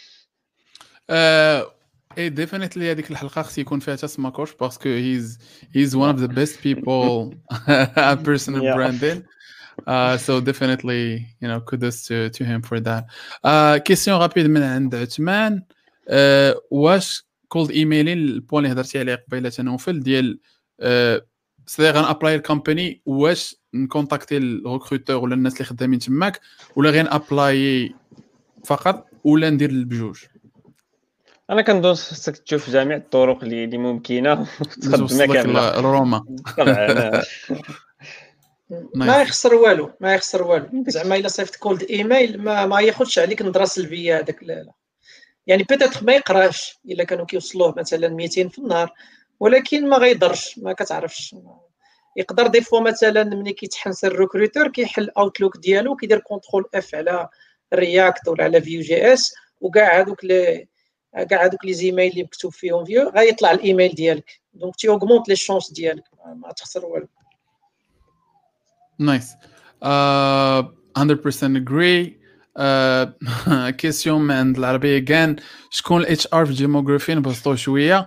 اي ديفينيتلي هذيك الحلقه خص يكون فيها تسمى كوش باسكو هيز one of the best people personal branding. So definitely, kudos to him for that. Question rapide من عند عثمان. واش كولد ايميلي البوين اللي هضرتي عليه قبيله تنوفل ديال سي غان ابلاي الكومباني، واش نكونتاكتي الريكروتور ولا الناس اللي خدامين تماك ولا غير ابلاي فقط ولا ندير بجوج؟ انا كنظن خصك تشوف جميع الطرق اللي ممكنه وتخدم كامله روما. طبعا ما يخسر والو زعما الا صيفط كولد ايميل ما ياخذش عليك نظره سلبيه هذاك. لا يعني بيتيتر ما يقراش الا كانوا كيوصلوه مثلا 200 في النهار، ولكن ما غيضرش، ما كتعرفش. يقدر دي فوا مثلا ملي كيتحنس الريكروتور كيحل اوتلوك ديالو كيدير كونترول اف على رياكت ولا على فيو جي اس، وكاع هذوك لي زيميل اللي مكتوب فيهم فيو غيطلع الايميل ديالك. دونك تي اوغمونت لي شونس ديالك، ما تخسر والو. Nice. 100% agree. كيسيون من عند العربية كان شكون الاتش ار في جيموغرافي؟ نبسطو شوية.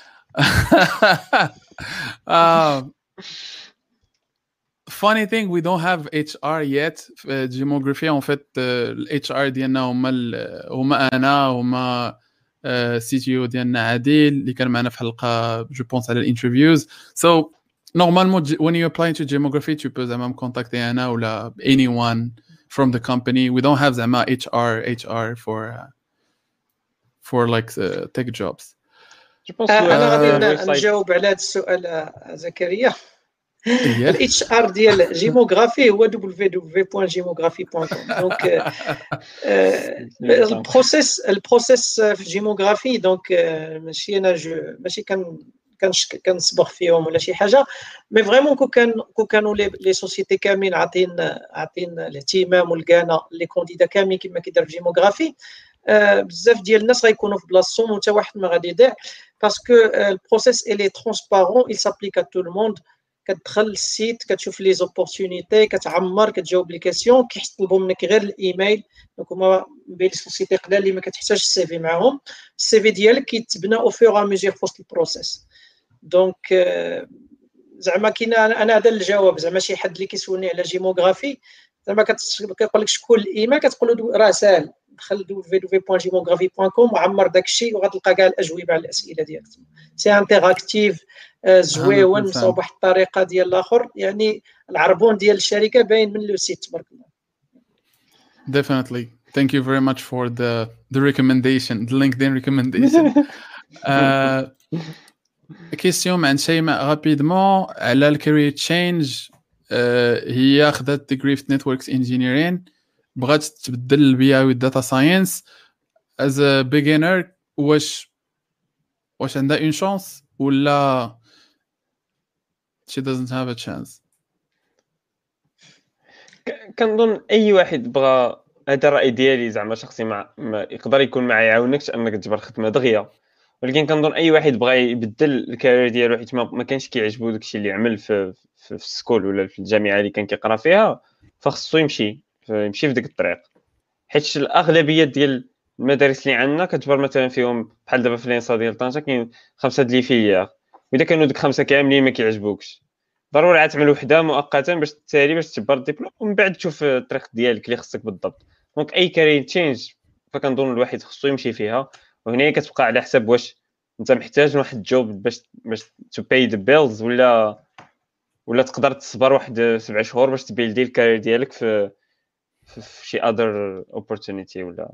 Funny thing, we don't have HR yet في جيموغرافي. En fait, الاتش ديالنا هما انا هما CTO ديالنا عادل اللي كان معنا في حلقة جو بونس على الانترفيوز. So normalement when you apply to Gemography tu peux زعما contacter انا ولا anyone from the company. We don't have زعما HR for like tech jobs. انا غادي نجاوب على هذا السؤال زكريا. الاتش ار ديال جيموغرافي هو www.gemography.com. دونك البروسيس في جيموغرافي دونك ماشي انا ماشي كنصبغ فيهم ولا شي حاجه، مي فريمون كو كانوا لي سوسيتي كاملين عاطين الاهتمام والكانه لي كونديدا كاملين كما كيدير في جيموغرافي، بزاف ديال الناس غيكونوا في بلاصتهم وحتى واحد ما غادي يضيع، باسكو البروسيس الي ترونسبارون il s'applique à tout le monde. كتدخل للسيت كتشوف لي زوبورتونيتي كتعمر كتجاوب لي كاسيون كيطلبوا منك غير الايميل. دونك هما بين سوسيتي قلال اللي ما كتحتاجش السي في معاهم. السي في ديالك كيتبنى او فور ا ميزور فوسط البروسيس. دونك زعما كاين انا هذا الجواب. زعما شي حد اللي كيسولني على جيموغرافي زعما كيقول لك شكون الايميل كتقول له راه ساهل دخل www.gemographie.com وعمر داكشي وغتلقى كاع الاجوبه على الاسئله ديالك. سي انتراكتيف زويون مصوب بواحد الطريقه ديال الاخر. يعني العربون ديال الشركه باين من لو سيت تبارك الله. Definitely. Thank you very much for the recommendation, the LinkedIn recommendation. كيسيون مع شيماء رابيدمون على الكارير تشينج. هي خدات ديجري في نتوركس انجينيرين بغات تبدل البي اي والداتا ساينس از ا بيجينر. واش عندها اون شانس ولا she doesn't have a chance؟ كنظن اي واحد بغى، هذا الراي ديالي زعما شخصي، ما يقدر يكون معايا يعاونكش انك تجبر خدمه دغيا، ولكن كنظن اي واحد بغى يبدل الكارير ديالو حيت ما كانش كيعجبو داكشي اللي عمل في السكول ولا في الجامعه اللي كان كيقرا فيها، فخصو يمشي في ديك الطريق. حيت الاغلبيه ديال المدارس اللي عندنا كتجبر مثلا فيهم بحال دابا في لينسا ديال طنجه كاين 5 ديال فيليير، واذا كانوا ديك 5 كاملين ما كيعجبوكش ضروري عاد تعمل وحده مؤقتا باش تسالي باش تجبر الدبلوم ومن بعد تشوف الطريق ديالك اللي خصك بالضبط. دونك اي كارير تشينج فكنظن الواحد خصو يمشي فيها، وهنا كتبقى على حساب واش انت محتاج واحد الجوب باش تو باي ذا بيلز ولا تقدر تصبر واحد 7 شهور باش تبيلدي الكارير ديالك في شي اذر اوبورتونيتي ولا.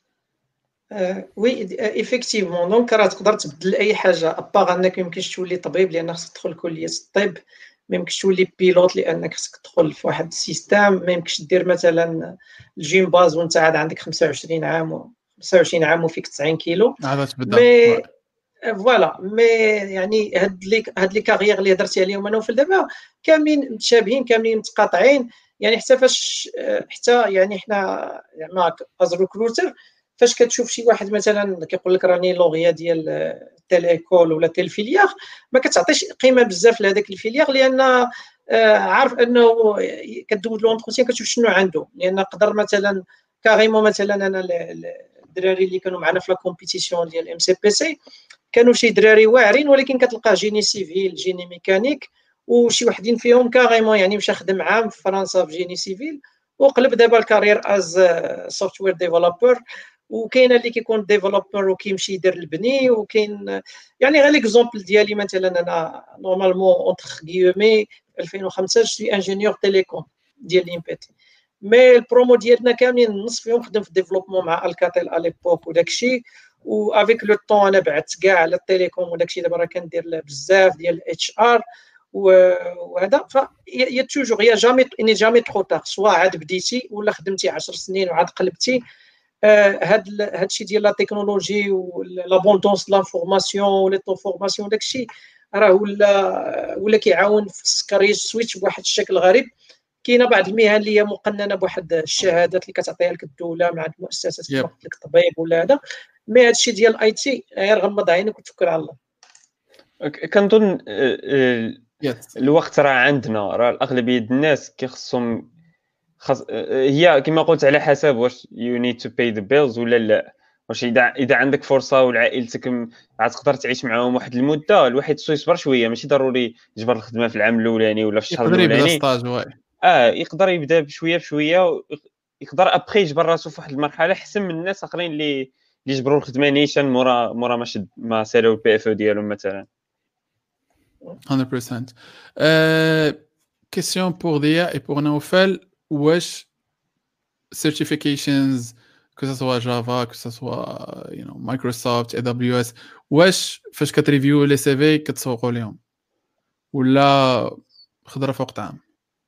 وي ايفيكتيفمون. دونك راه تقدر تبدل اي حاجه ابار انك يمكنش تولي طبيب لان خصك تدخل كليه الطب، ما يمكنش تولي بيلوت لانك خصك تدخل في واحد السيستم، ما يمكنش دير مثلا الجيم باز وانت عاد عندك 25 عام وفيك 90 كيلو. مي فوالا مي يعني هاد لي كارير اللي هضرتي عليهم انا وفل دابا كاملين متشابهين كاملين متقاطعين. يعني حتى يعني حنا زعما از ريكروتر فاش كتشوف شي واحد مثلا كيقول لك راني لوغيا ديال تيليكول ولا تيل فيليير، ما كتعطيش قيمه بزاف لهذاك الفيليير لان عارف انه كدوز له اونتروتيان كتشوف شنو عنده. لان قدر مثلا كاريمون مثلا انا الدراري اللي كانوا معنا في لا كومبيتيسيون ديال ام سي بي سي كانوا شي دراري واعرين، ولكن كتلقى جيني سيفيل جيني ميكانيك، وشي وحدين فيهم كاريمون يعني مشى خدم عام في فرنسا في جيني سيفيل وقلب دابا الكارير از سوفتوير ديفلوبر. وكاين اللي كيكون ديفلوبر وكيمشي يدير البني، وكاين يعني غير ليكزومبل ديالي مثلا انا نورمالمون اونتر غيومي 2005 شي انجينيور تيليكوم ديال ليمبيتي، مي البرومو ديالنا كاملين النص فيهم خدم في الديفلوبمون مع الكاتيل على ليبوك وداكشي، وافيك لو طون انا بعدت كاع على التيليكوم وداكشي. دابا راه كندير بزاف ديال الاتش ار وهذا. فهي توجور هي جامي ترو تار، سوا عاد بديتي ولا خدمتي 10 سنين وعاد قلبتي. هاد الشيء ديال لا تكنولوجي والابوندونس لانفورماسيون ولي طو فورماسيون داكشي راه ولا كيعاون في السكريج سويتش بواحد الشكل غريب. كاينه بعض المهن اللي هي مقننه بواحد الشهادات اللي كتعطيها لك الدوله مع المؤسسات كما قلت لك طبيب ولا هذا، مي هذا الشيء ديال الاي تي غير غمض عينك وتوكل على الله. كنظن الوقت راه عندنا، راه الاغلبيه الناس كيخصهم هي كما قلت على حسب واش you need to pay the bills ولا لا. واش اذا عندك فرصه وعائلتك غتقدر تعيش معاهم واحد المده، الواحد خصو يصبر شويه، ماشي ضروري يجبر الخدمه في العام الاولاني ولا في الشهر الاولاني. يقدر يبدا بشويه يقدر ابخي يجبر راسو في واحد المرحله احسن من الناس اخرين اللي يجبروا الخدمه نيشان مورا ما سالوا البي اف او ديالهم مثلا. 100%. question pour Dia et pour Naoufel. Wesh certifications, que ça soit Java, que ça soit Microsoft, AWS, wesh فاش كتريفيو لي سي في كتسوقوا لهم ولا خضره فوق طعام؟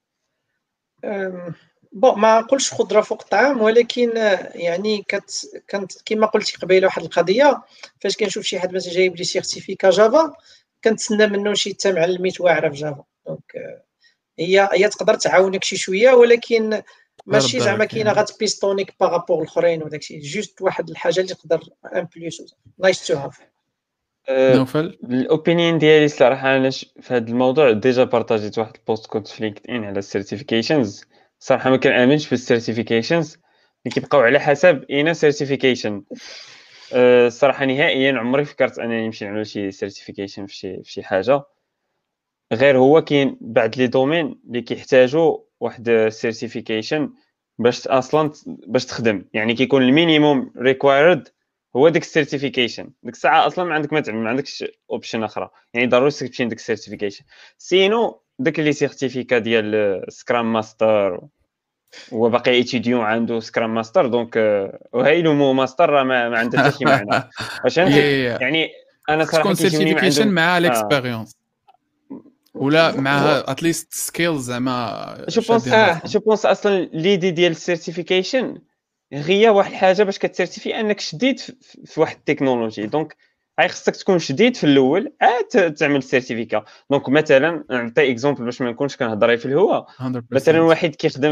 بون ما نقولش خضره فوق الطعام، ولكن يعني كانت كما قلتي قبيله واحد القضيه فاش كنشوف شي حد مثلا جايب لي سيرتيفيكا جافا كنتسنى منه شي حتى معلميت واعره في جافا. دونك هي تقدر تعاونك شي شويه، ولكن ماشي زعما كاينه غتبيستونيك بارابور الاخرين وداكشي، جوست واحد الحاجه اللي تقدر ان بليس نايس تو هاف. نوفل الاوبينيون ديالي صراحه انا في هذا الموضوع ديجا بارطاجيت واحد البوست كنت في لينكد ان على السيرتيفيكيشنز. صراحه ما كنامنش بالسيرتيفيكيشنز اللي كيبقاو على حسب اين سيرتيفيكيشن. الصراحه نهائيا عمري فكرت انني نمشي نعمل شي سيرتيفيكيشن في شي حاجه، غير هو كاين بعض لي دومين اللي كيحتاجوا واحد سيرتيفيكيشن باش اصلا باش تخدم، يعني كيكون المينيموم ريكوايرد هو ديك السيرتيفيكيشن. ديك الساعه اصلا ما عندك ما عندكش اوبشن اخرى، يعني ضروري تمشي لديك السيرتيفيكيشن. سينو داك لي سيرتيفيكا ديال سكرام ماستر هو باقي ايتيديون عنده سكرام ماستر، دونك وهاي لو مو ماستر راه ما عندها حتى شي معنى. واش يعني انا صراحه كيجيني ما سيرتيفيكيشن مع الاكسبيريونس ولا معها اتليست سكيلز زعما جو بونس اصلا ليدي ديال السيرتيفيكيشن هي واحد الحاجه باش كتسيرتيفي انك شديد في واحد التكنولوجي. دونك هاي خصك تكون شديد في الاول تعمل سيرتيفيكا. دونك مثلا نعطي اكزومبل باش ما نكونش كنهضر في الهواء. مثلا واحد كيخدم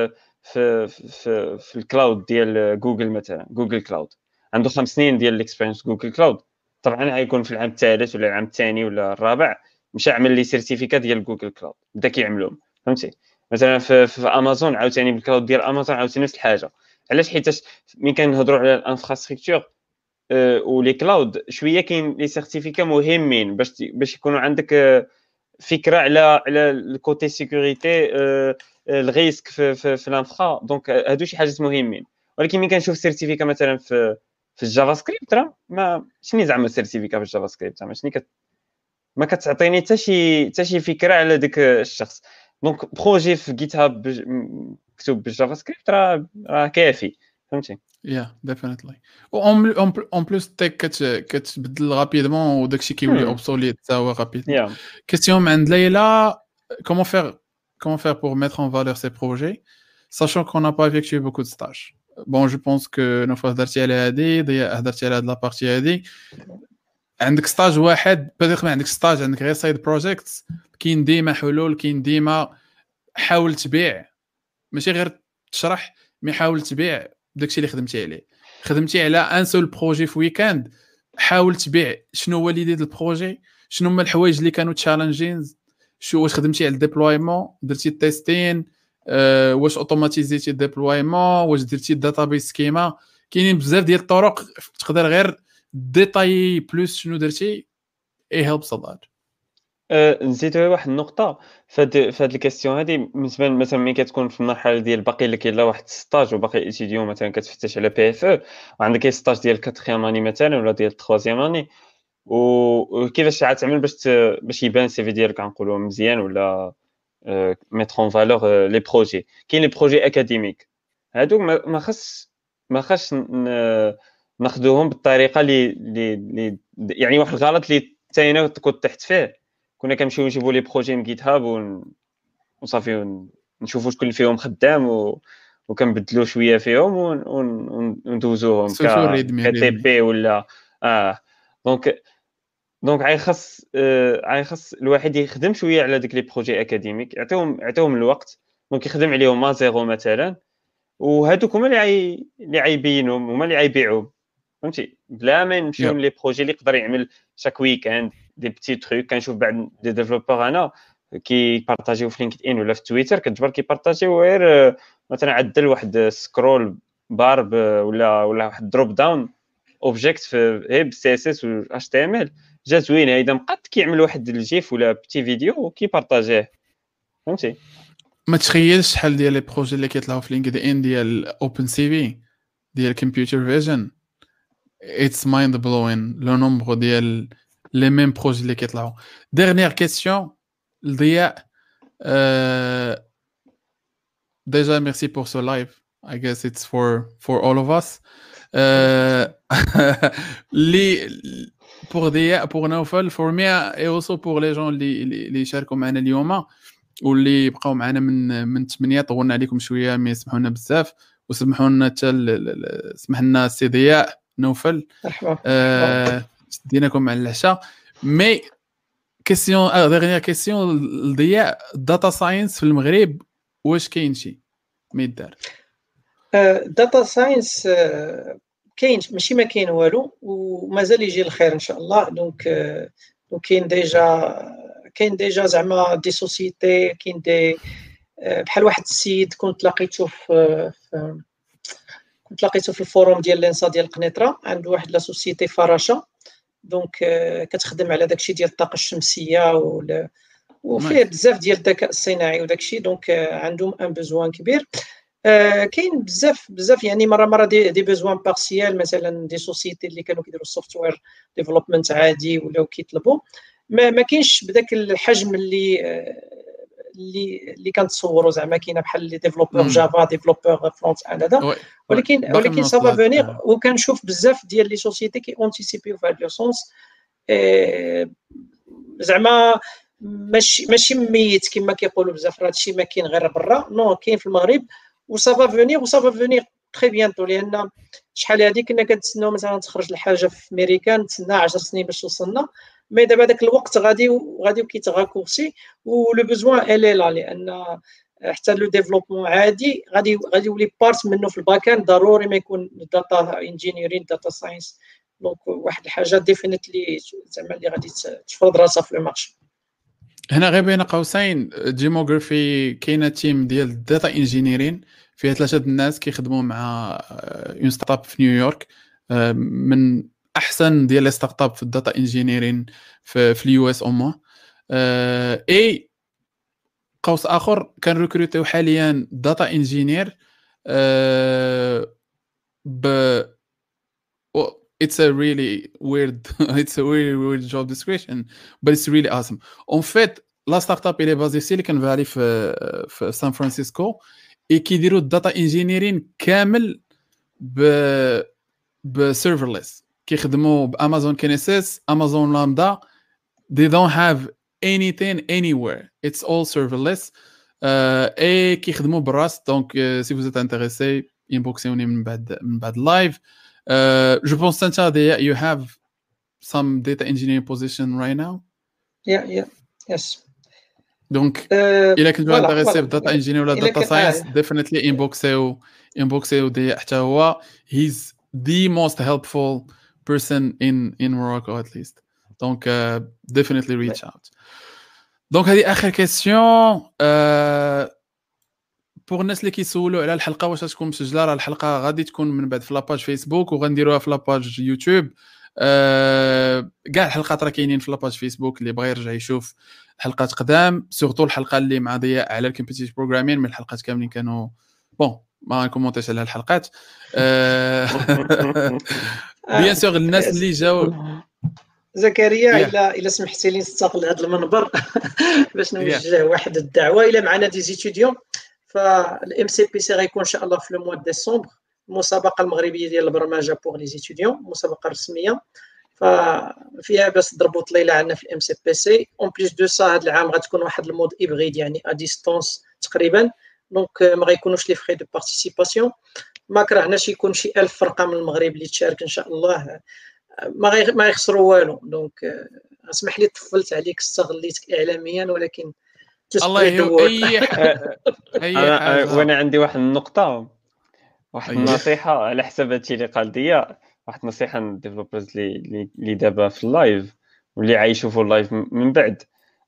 في الكلاود ديال جوجل، مثلا جوجل كلاود عنده 5 سنين ديال الاكسبيرينس جوجل كلاود، طبعا غيكون في العام الثالث ولا العام الثاني ولا الرابع مشى عمل لي سيرتيفيكا ديال جوجل كلاود بدا كيعملهم، فهمتي. مثلا في امازون عاوتاني بالكلاود ديال امازون عاوتاني نفس الحاجه. علاش؟ حيت ملي كنهضروا على الانفراستركتور ولي كلاود شويه كاين لي سيرتيفيكا مهمين باش يكونوا عندك فكره على الكوتي سيكوريتي الريسك في الانفرا. دونك هادو شي حاجات مهمين. ولكن ملي كنشوف سيرتيفيكا مثلا في الجافا سكريبت راه ما شنو زعما السيرتيفيكا في الجافا سكريبت زعما شنو ما كتعطيني حتى شي فكره على داك الشخص. دونك بروجي في جيت هاب مكتوب بالجافا سكريبت راه كافي، فهمتي. ديفينيتلي. اون بلوس تيك كتبدل رابيدمون وداكشي كيولي اوبسوليت حتى هو رابيدمون. كيسيون عند ليلى، comment faire pour mettre en valeur ces projets sachant qu'on n'a pas effectué beaucoup de stages. Bon, je pense que nous هضرتي على هادي، هضرتي على هاد لابارتي هادي. عندك ستاج واحد بديك، ما عندكش ستاج، عندك غير سايد بروجيكتس، كاين ديما حلول، كاين ديما حاول تبيع، ماشي غير تشرح، مي حاول تبيع داكشي اللي خدمتي على ان سول بروجي في ويكاند. حاول تبيع شنو هو ليدي ديال البروجي، شنو هما الحوايج اللي كانوا تشالنجين، واش خدمتي على الديبلويمون، درتي التيستين، واش اوتوماتيزيتي الديبلويمون، واش درتي الداتابيس سكيما. كاينين بزاف ديال الطرق تقدر غير ديتاي بلوس شنو درتي اي هيلبس الات. نزيدوا واحد النقطه في هاد الكاستيون هادي. بالنسبه مثلا ملي كتكون في المرحله ديال باقي لك الا واحد ستاج وباقي ايتيديون، مثلا كتفتش على بي اف او وعندك ستاج ديال 4 اني مثلا ولا ديال 3 اني، وكيفاش تعمل باش يبان السي في ديالك غنقولوا مزيان ولا ميتر اون فالور لي بروجي. كاين لي بروجي اكاديميك هادو ما خاص ناخذوهم بالطريقه اللي يعني واحد الغلط اللي حتى انا كنت تحت فيه. كنا كنمشيو نجيبوا لي بروجي من جيت هاب وصافي نشوفوا شكون اللي فيهم خدام وكنبدلوا شويه فيهم وندوزوهم كتي بي ولا دونك عايخص الواحد يخدم شويه على ديك لي بروجي اكاديميك، يعطيهم الوقت، دونك يخدم عليهم ما زيرو مثلا. وهذوك هما اللي عيبينهم، هما اللي عيبيعوهم، فهمتي، بلا ما نمشيو لي بروجي اللي يقدر يعمل شاك ويكاند دي بتي تروك. كنشوف بعض دي ديفلوبور انا كيبارطاجيو في لينكد ان ولا في تويتر، كتجبر كيبارطاجيو غير مثلا عدل واحد سكرول بار ولا واحد دروب داون اوبجيكت في بالسي اس اس و اتش تي ام ال، جا زوينه. اذا مقاد كيعمل واحد الجيف ولا بتي فيديو وكيبارطاجيه، فهمتي. ما تخيلش شحال ديال لي بروجي اللي كيطلعوا في لينكد ان ديال اوبن سي في ديال كمبيوتر فيجن، اتس مايند بلوين لو نومبر ديال لي ميم بروجي اللي كيطلعوا. ديرنيير كيسيون لضياء. ديجا ميرسي بور سو لايف. I guess it's for all of us. pour Dia, pour Naufal, for me et also pour les gens اللي شاركوا معنا اليوم واللي بقاو معنا من 8. طولنا عليكم شويه، مي سمحوا لنا بزاف، وسمحوا لنا حتى سمح لنا سي ضياء نوفل ديناكم مع العشاء. مي كيسيون ديغنيير كيسيون لضياء، داتا ساينس في المغرب واش كاين شي ما يدار؟ داتا ساينس كاين ماشي ما كاين والو ومازال يجي الخير ان شاء الله. دونك كاين ديجا زعما دي سوسيتي، كاين دي بحال واحد السيد كنت لقيته في الفوروم ديال لينسا ديال قنيطره، عنده واحد لا سوسيتي فراشه، دونك كتخدم على داكشي ديال الطاقه الشمسيه وفيه بزاف ديال الذكاء الصناعي وداكشي. دونك عندهم ان بوزوان كبير. كاين بزاف يعني مره دي بوزوان بارسيال، مثلا دي سوسيتي اللي كانوا كيديروا السوفتوير ديفلوبمنت عادي ولاو كيطلبوا، ما كاينش بداك الحجم اللي كنتصوروا. زعما كاينه بحال لي ديفلوبور جافا، ديفلوبور فرونت اند هذا، ولكن سافا فونيغ. وكنشوف بزاف ديال لي سوسيتي كي اونتيسيبيو في هذا لو سونس. زعما ماشي ميت كما كيقولوا بزاف، راه هادشي ما كاين غير برا، نو كاين في المغرب وسافا فونيغ تري بيانتو. لان شحال هادي كنا كنتسناو مثلا تخرج الحاجه في امريكا، نتسنى 10 سنين باش توصلنا، مي دابا داك الوقت غادي كيتغاكورسي ولو بوزوان الي لا، لان حتى لو ديفلوبمون عادي غادي يولي بارت منه في الباكان، ضروري ما يكون داتا انجينيرين داتا ساينس. دونك واحد الحاجه ديفينيتلي زعما اللي غادي تفرض راسها في المارشي. هنا غير بين قوسين ديموغرافي كاينه تيم ديال الداتا انجينيرين فيها 3 الناس كيخدموا مع اون ستارت اب في نيويورك، من احسن ديال لي ستارت اب في الداتا انجينيرين في اليو اس اومون. اي قوس اخر كان ريكروتيو حاليا داتا انجينير ب it's a really weird job description, but it's really awesome. En fait, la startup elle est basée Silicon Valley في سان فرانسيسكو، et كيديروا الداتا انجينيرين كامل ب serverless، كيخدموا بامازون كينيسيس، امازون لامدا. they don't have anything anywhere, it's all serverless. et كيخدموا بالراس. دونك si vous êtes intéressé inboxوني من بعد live. Je pense that you have some data engineering position right now. Yes. Donc, إلا كنتو انتريسي بالداتا انجينير ولا داتا ساينس definitely inboxيو دي حتى هو. He's the most helpful person in Morocco at least. Donc definitely reach out. Donc هذه آخر كيسيون. بوغ الناس اللي كيسولوا على الحلقه واش تكون مسجله، راه الحلقه غادي تكون من بعد في لاباج فيسبوك وغنديروها في لاباج يوتيوب. كاع الحلقات راه كاينين في لاباج فيسبوك، اللي بغى يرجع يشوف حلقات قدام، سورتو الحلقه اللي مع ضياء على الكومبيتيتيف بروغرامين. من الحلقات كاملين كانوا بون ما كومونتيش على الحلقات. بيان سور الناس اللي جاوا زكريا الا سمحتي لي نستغل هذا المنبر باش نوجه واحد الدعوه. الا معنا دي زيتيديون فالام سي بي سي غيكون ان شاء الله في الموا ديسمبر المسابقه المغربيه ديال البرمجه بوغ لي زيتيديون، مسابقه رسميه فيها باش تضربوا طليله عندنا في الام سي بي سي. اون بليس دو سا هذا العام غتكون واحد المود هيبريد يعني ا ديستونس تقريبا، دونك ما غيكونوش لي فري دو بارتيسيباسيون. ما كرهناش يكون شي 1000 فرقه من المغرب اللي تشارك ان شاء الله، ما يخسروا والو. دونك اسمح لي طفلت عليك استغليتك اعلاميا، ولكن الله اي حاجه. وانا عندي واحد النقطه، واحد النصيحه على حساب هادشي اللي قال ضياء. واحد النصيحه للديفلوبرز اللي دابا في اللايف واللي عايشوا اللايف من بعد،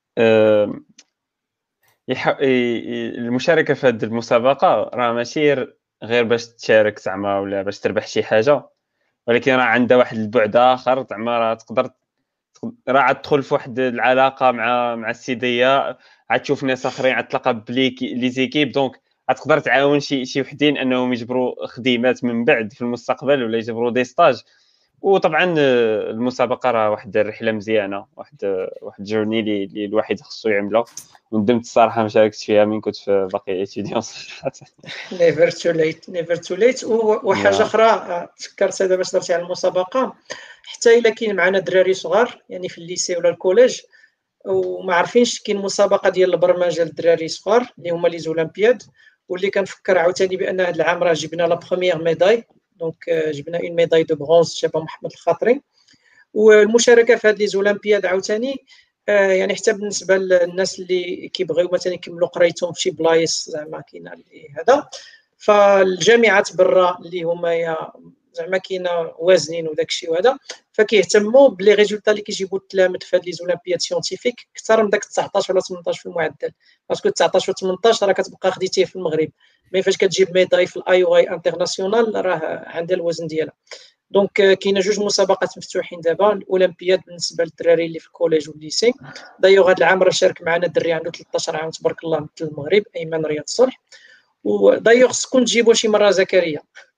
المشاركه في هذه المسابقه راه ماشي غير باش تشارك زعما ولا باش تربح شي حاجه، ولكن راه عندها واحد البعد اخر. زعما راه تقدر راه تدخل في واحد العلاقه مع السيديه، تشوف ناس اخرين، تلقى بليك لي زيكيب، دونك تقدر تعاون شي وحدين انهم يجبروا خدمات من بعد في المستقبل ولا يجبروا دي ستاج. وطبعا المسابقه راه واحد الرحله مزيانه، واحد جورني اللي الواحد خصو يعملها. وندمت الصراحه ما شاركتش فيها من كنت في باقي ايتيديون صراحه. نيفر تو ليت. وحاجه اخرى تفكرت دابا باش درتي على المسابقه، حتى الا كاين معنا دراري صغار يعني في الليسي ولا الكوليج وما عارفينش كاين مسابقه ديال البرمجه للدراري صغار اللي هما لي زولمبياد، واللي كنفكر عاوتاني بان هذا العام راه جبنا لا بروميير ميداي، دونك جبنا اون ميداي دو برونز شباب محمد الخاطري. والمشاركه في هاد لي زولمبياد عاوتاني يعني حتى بالنسبه للناس اللي كيبغيو مثلا يكملوا قرايتهم في شي بلايص زعما كاين هذا، فالجامعات برا اللي هما زعما كاينه وازنين وداك الشيء وهذا، فكيهتموا بلي ريزولتا اللي كيجيبوا التلاميذ في هاد لي زولامبياد سيونتيفيك اكثر من داك 19 ولا 18 في المعدل، باسكو 19 و 18 راه كتبقى خديتيه في المغرب، مي فاش كتجيب ميداي في الاي او اي انترناسيونال راه عندها الوزن ديالها. دونك كاينه جوج مسابقات مفتوحين دابا، الاولمبياد بالنسبه للدراري اللي في الكوليج والليسي. دايوغ هذا العام راه شارك معنا دري عنده 13 عام تبارك الله مثل المغرب، ايمن رياض صلح. ودايوغ خصكم تجيبوا شي مره زكريا.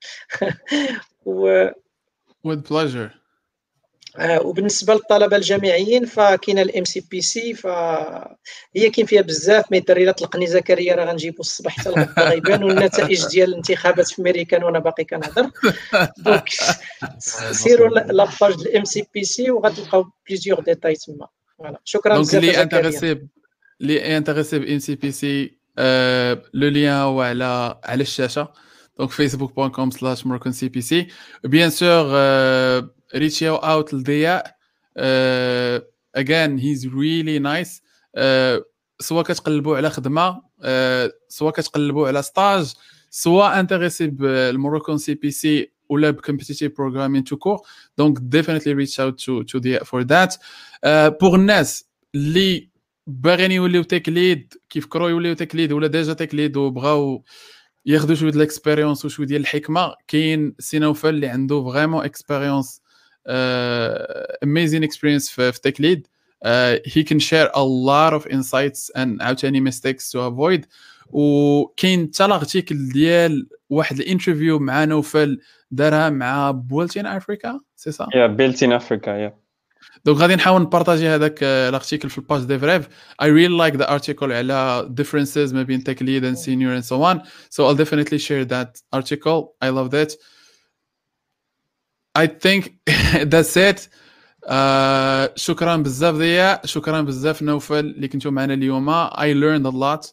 with pleasure. وبالنسبه للطلبه الجامعيين فكاينه الام سي بي سي، فهي كاين فيها بزاف، مي الدري الا طلقني زكريا راه غنجيبوا الصباح حتى الغد غيبان، والنتائج ديال الانتخابات في امريكان وانا باقي كنهضر. دونك سيروا لاباج الام سي بي سي وغتلقاو بليزيور ديتاي تما. فوالا شكرا بزاف زكريا. اللي انتريسي بام سي بي سي لو لين هو على الشاشه، دونك facebook.com/moroccancpc. bien sûr reach out لضياء. again he's really nice. سواء كتقلبوا على خدمه، سواء كتقلبوا على ستاج، سواء انتريسي بالموروكان سي بي سي ولا بكومبيتيتيف بروغرامين تو كور، دونك definitely reach out to the for that. pour الناس اللي باغيين يوليو تيك ليد، كيفكروا يوليو تيك ليد ولا ديجا تيك ليد وبغاو ياخذوا شويه ديال الاكسبيريونس وشويه ديال الحكمه، كاين سي نوفل اللي عنده فريمون اكسبيريونس amazing experience في تيك ليد. he can share a lot of insights and عاوتاني mistakes to avoid. وكاين حتى لارتيكل ديال واحد الانترفيو مع نوفل دارها مع بولتين افريكا، سي سا؟ يا بيلتين افريكا يا. دونك غادي نحاول نبارطاجي هذاك الارتيكل في الباج دي فريف. I really like the article على differences ما بين tech lead and senior and so on, so I'll definitely share that article. I loved it. I think that's it. شكرا بزاف ضياء، شكرا بزاف نوفل اللي كنتو معنا اليوم. I learned a lot.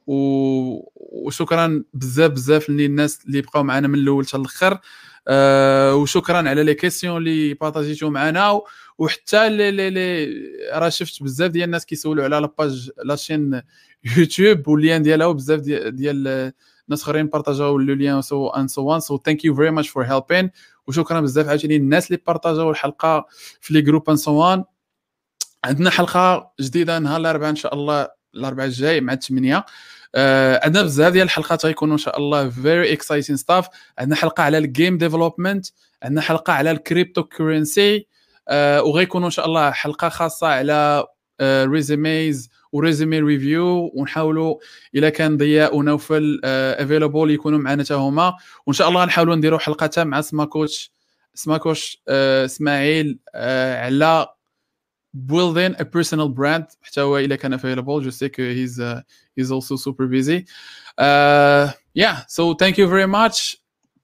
وشكرا بزاف للناس اللي بقاو معنا من الاول حتى الاخر. وشكرا على لي كيسيون اللي بارطاجيتو معنا، وحتى اللي راه شفت بزاف ديال الناس كيسولوا على لاباج لاشين يوتيوب واللين ديالها، وبزاف ديال الناس اخرين بارطاجاو لو لين سو ان سو وان. سو ثانك يو فيري ماتش فور هيلبين. وشكرا بزاف عاوتاني الناس اللي بارطاجاو الحلقه في لي جروب ان سو وان. عندنا حلقه جديده نهار الاربعاء ان شاء الله، الاربعاء الجاي مع 8. عندنا بزاف ديال الحلقات غيكونوا ان شاء الله فيري اكسايتين ستاف. عندنا حلقه على الجيم ديفلوبمنت، عندنا حلقه على الكريبتو كورنسي، وغيكونوا ان شاء الله حلقه خاصه على ريزوميز وريزومي ريفيو، ونحاولوا الا كان ضياء ونوفل افيلابل يكونوا معنا حتى هما. وان شاء الله نحاولوا نديروا حلقه حتى مع سماكوش اسماعيل على building a personal brand حتى هو الا كان available. Je sais que he's also super busy. Yeah, so thank you very much.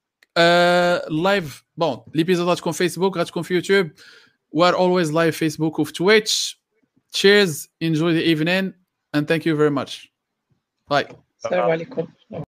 Live bon l'épisode غتكون فيسبوك، غتكون في يوتيوب. We're always live Facebook وفي تويتش. Cheers, enjoy the evening and thank you very much. Bye. السلام عليكم.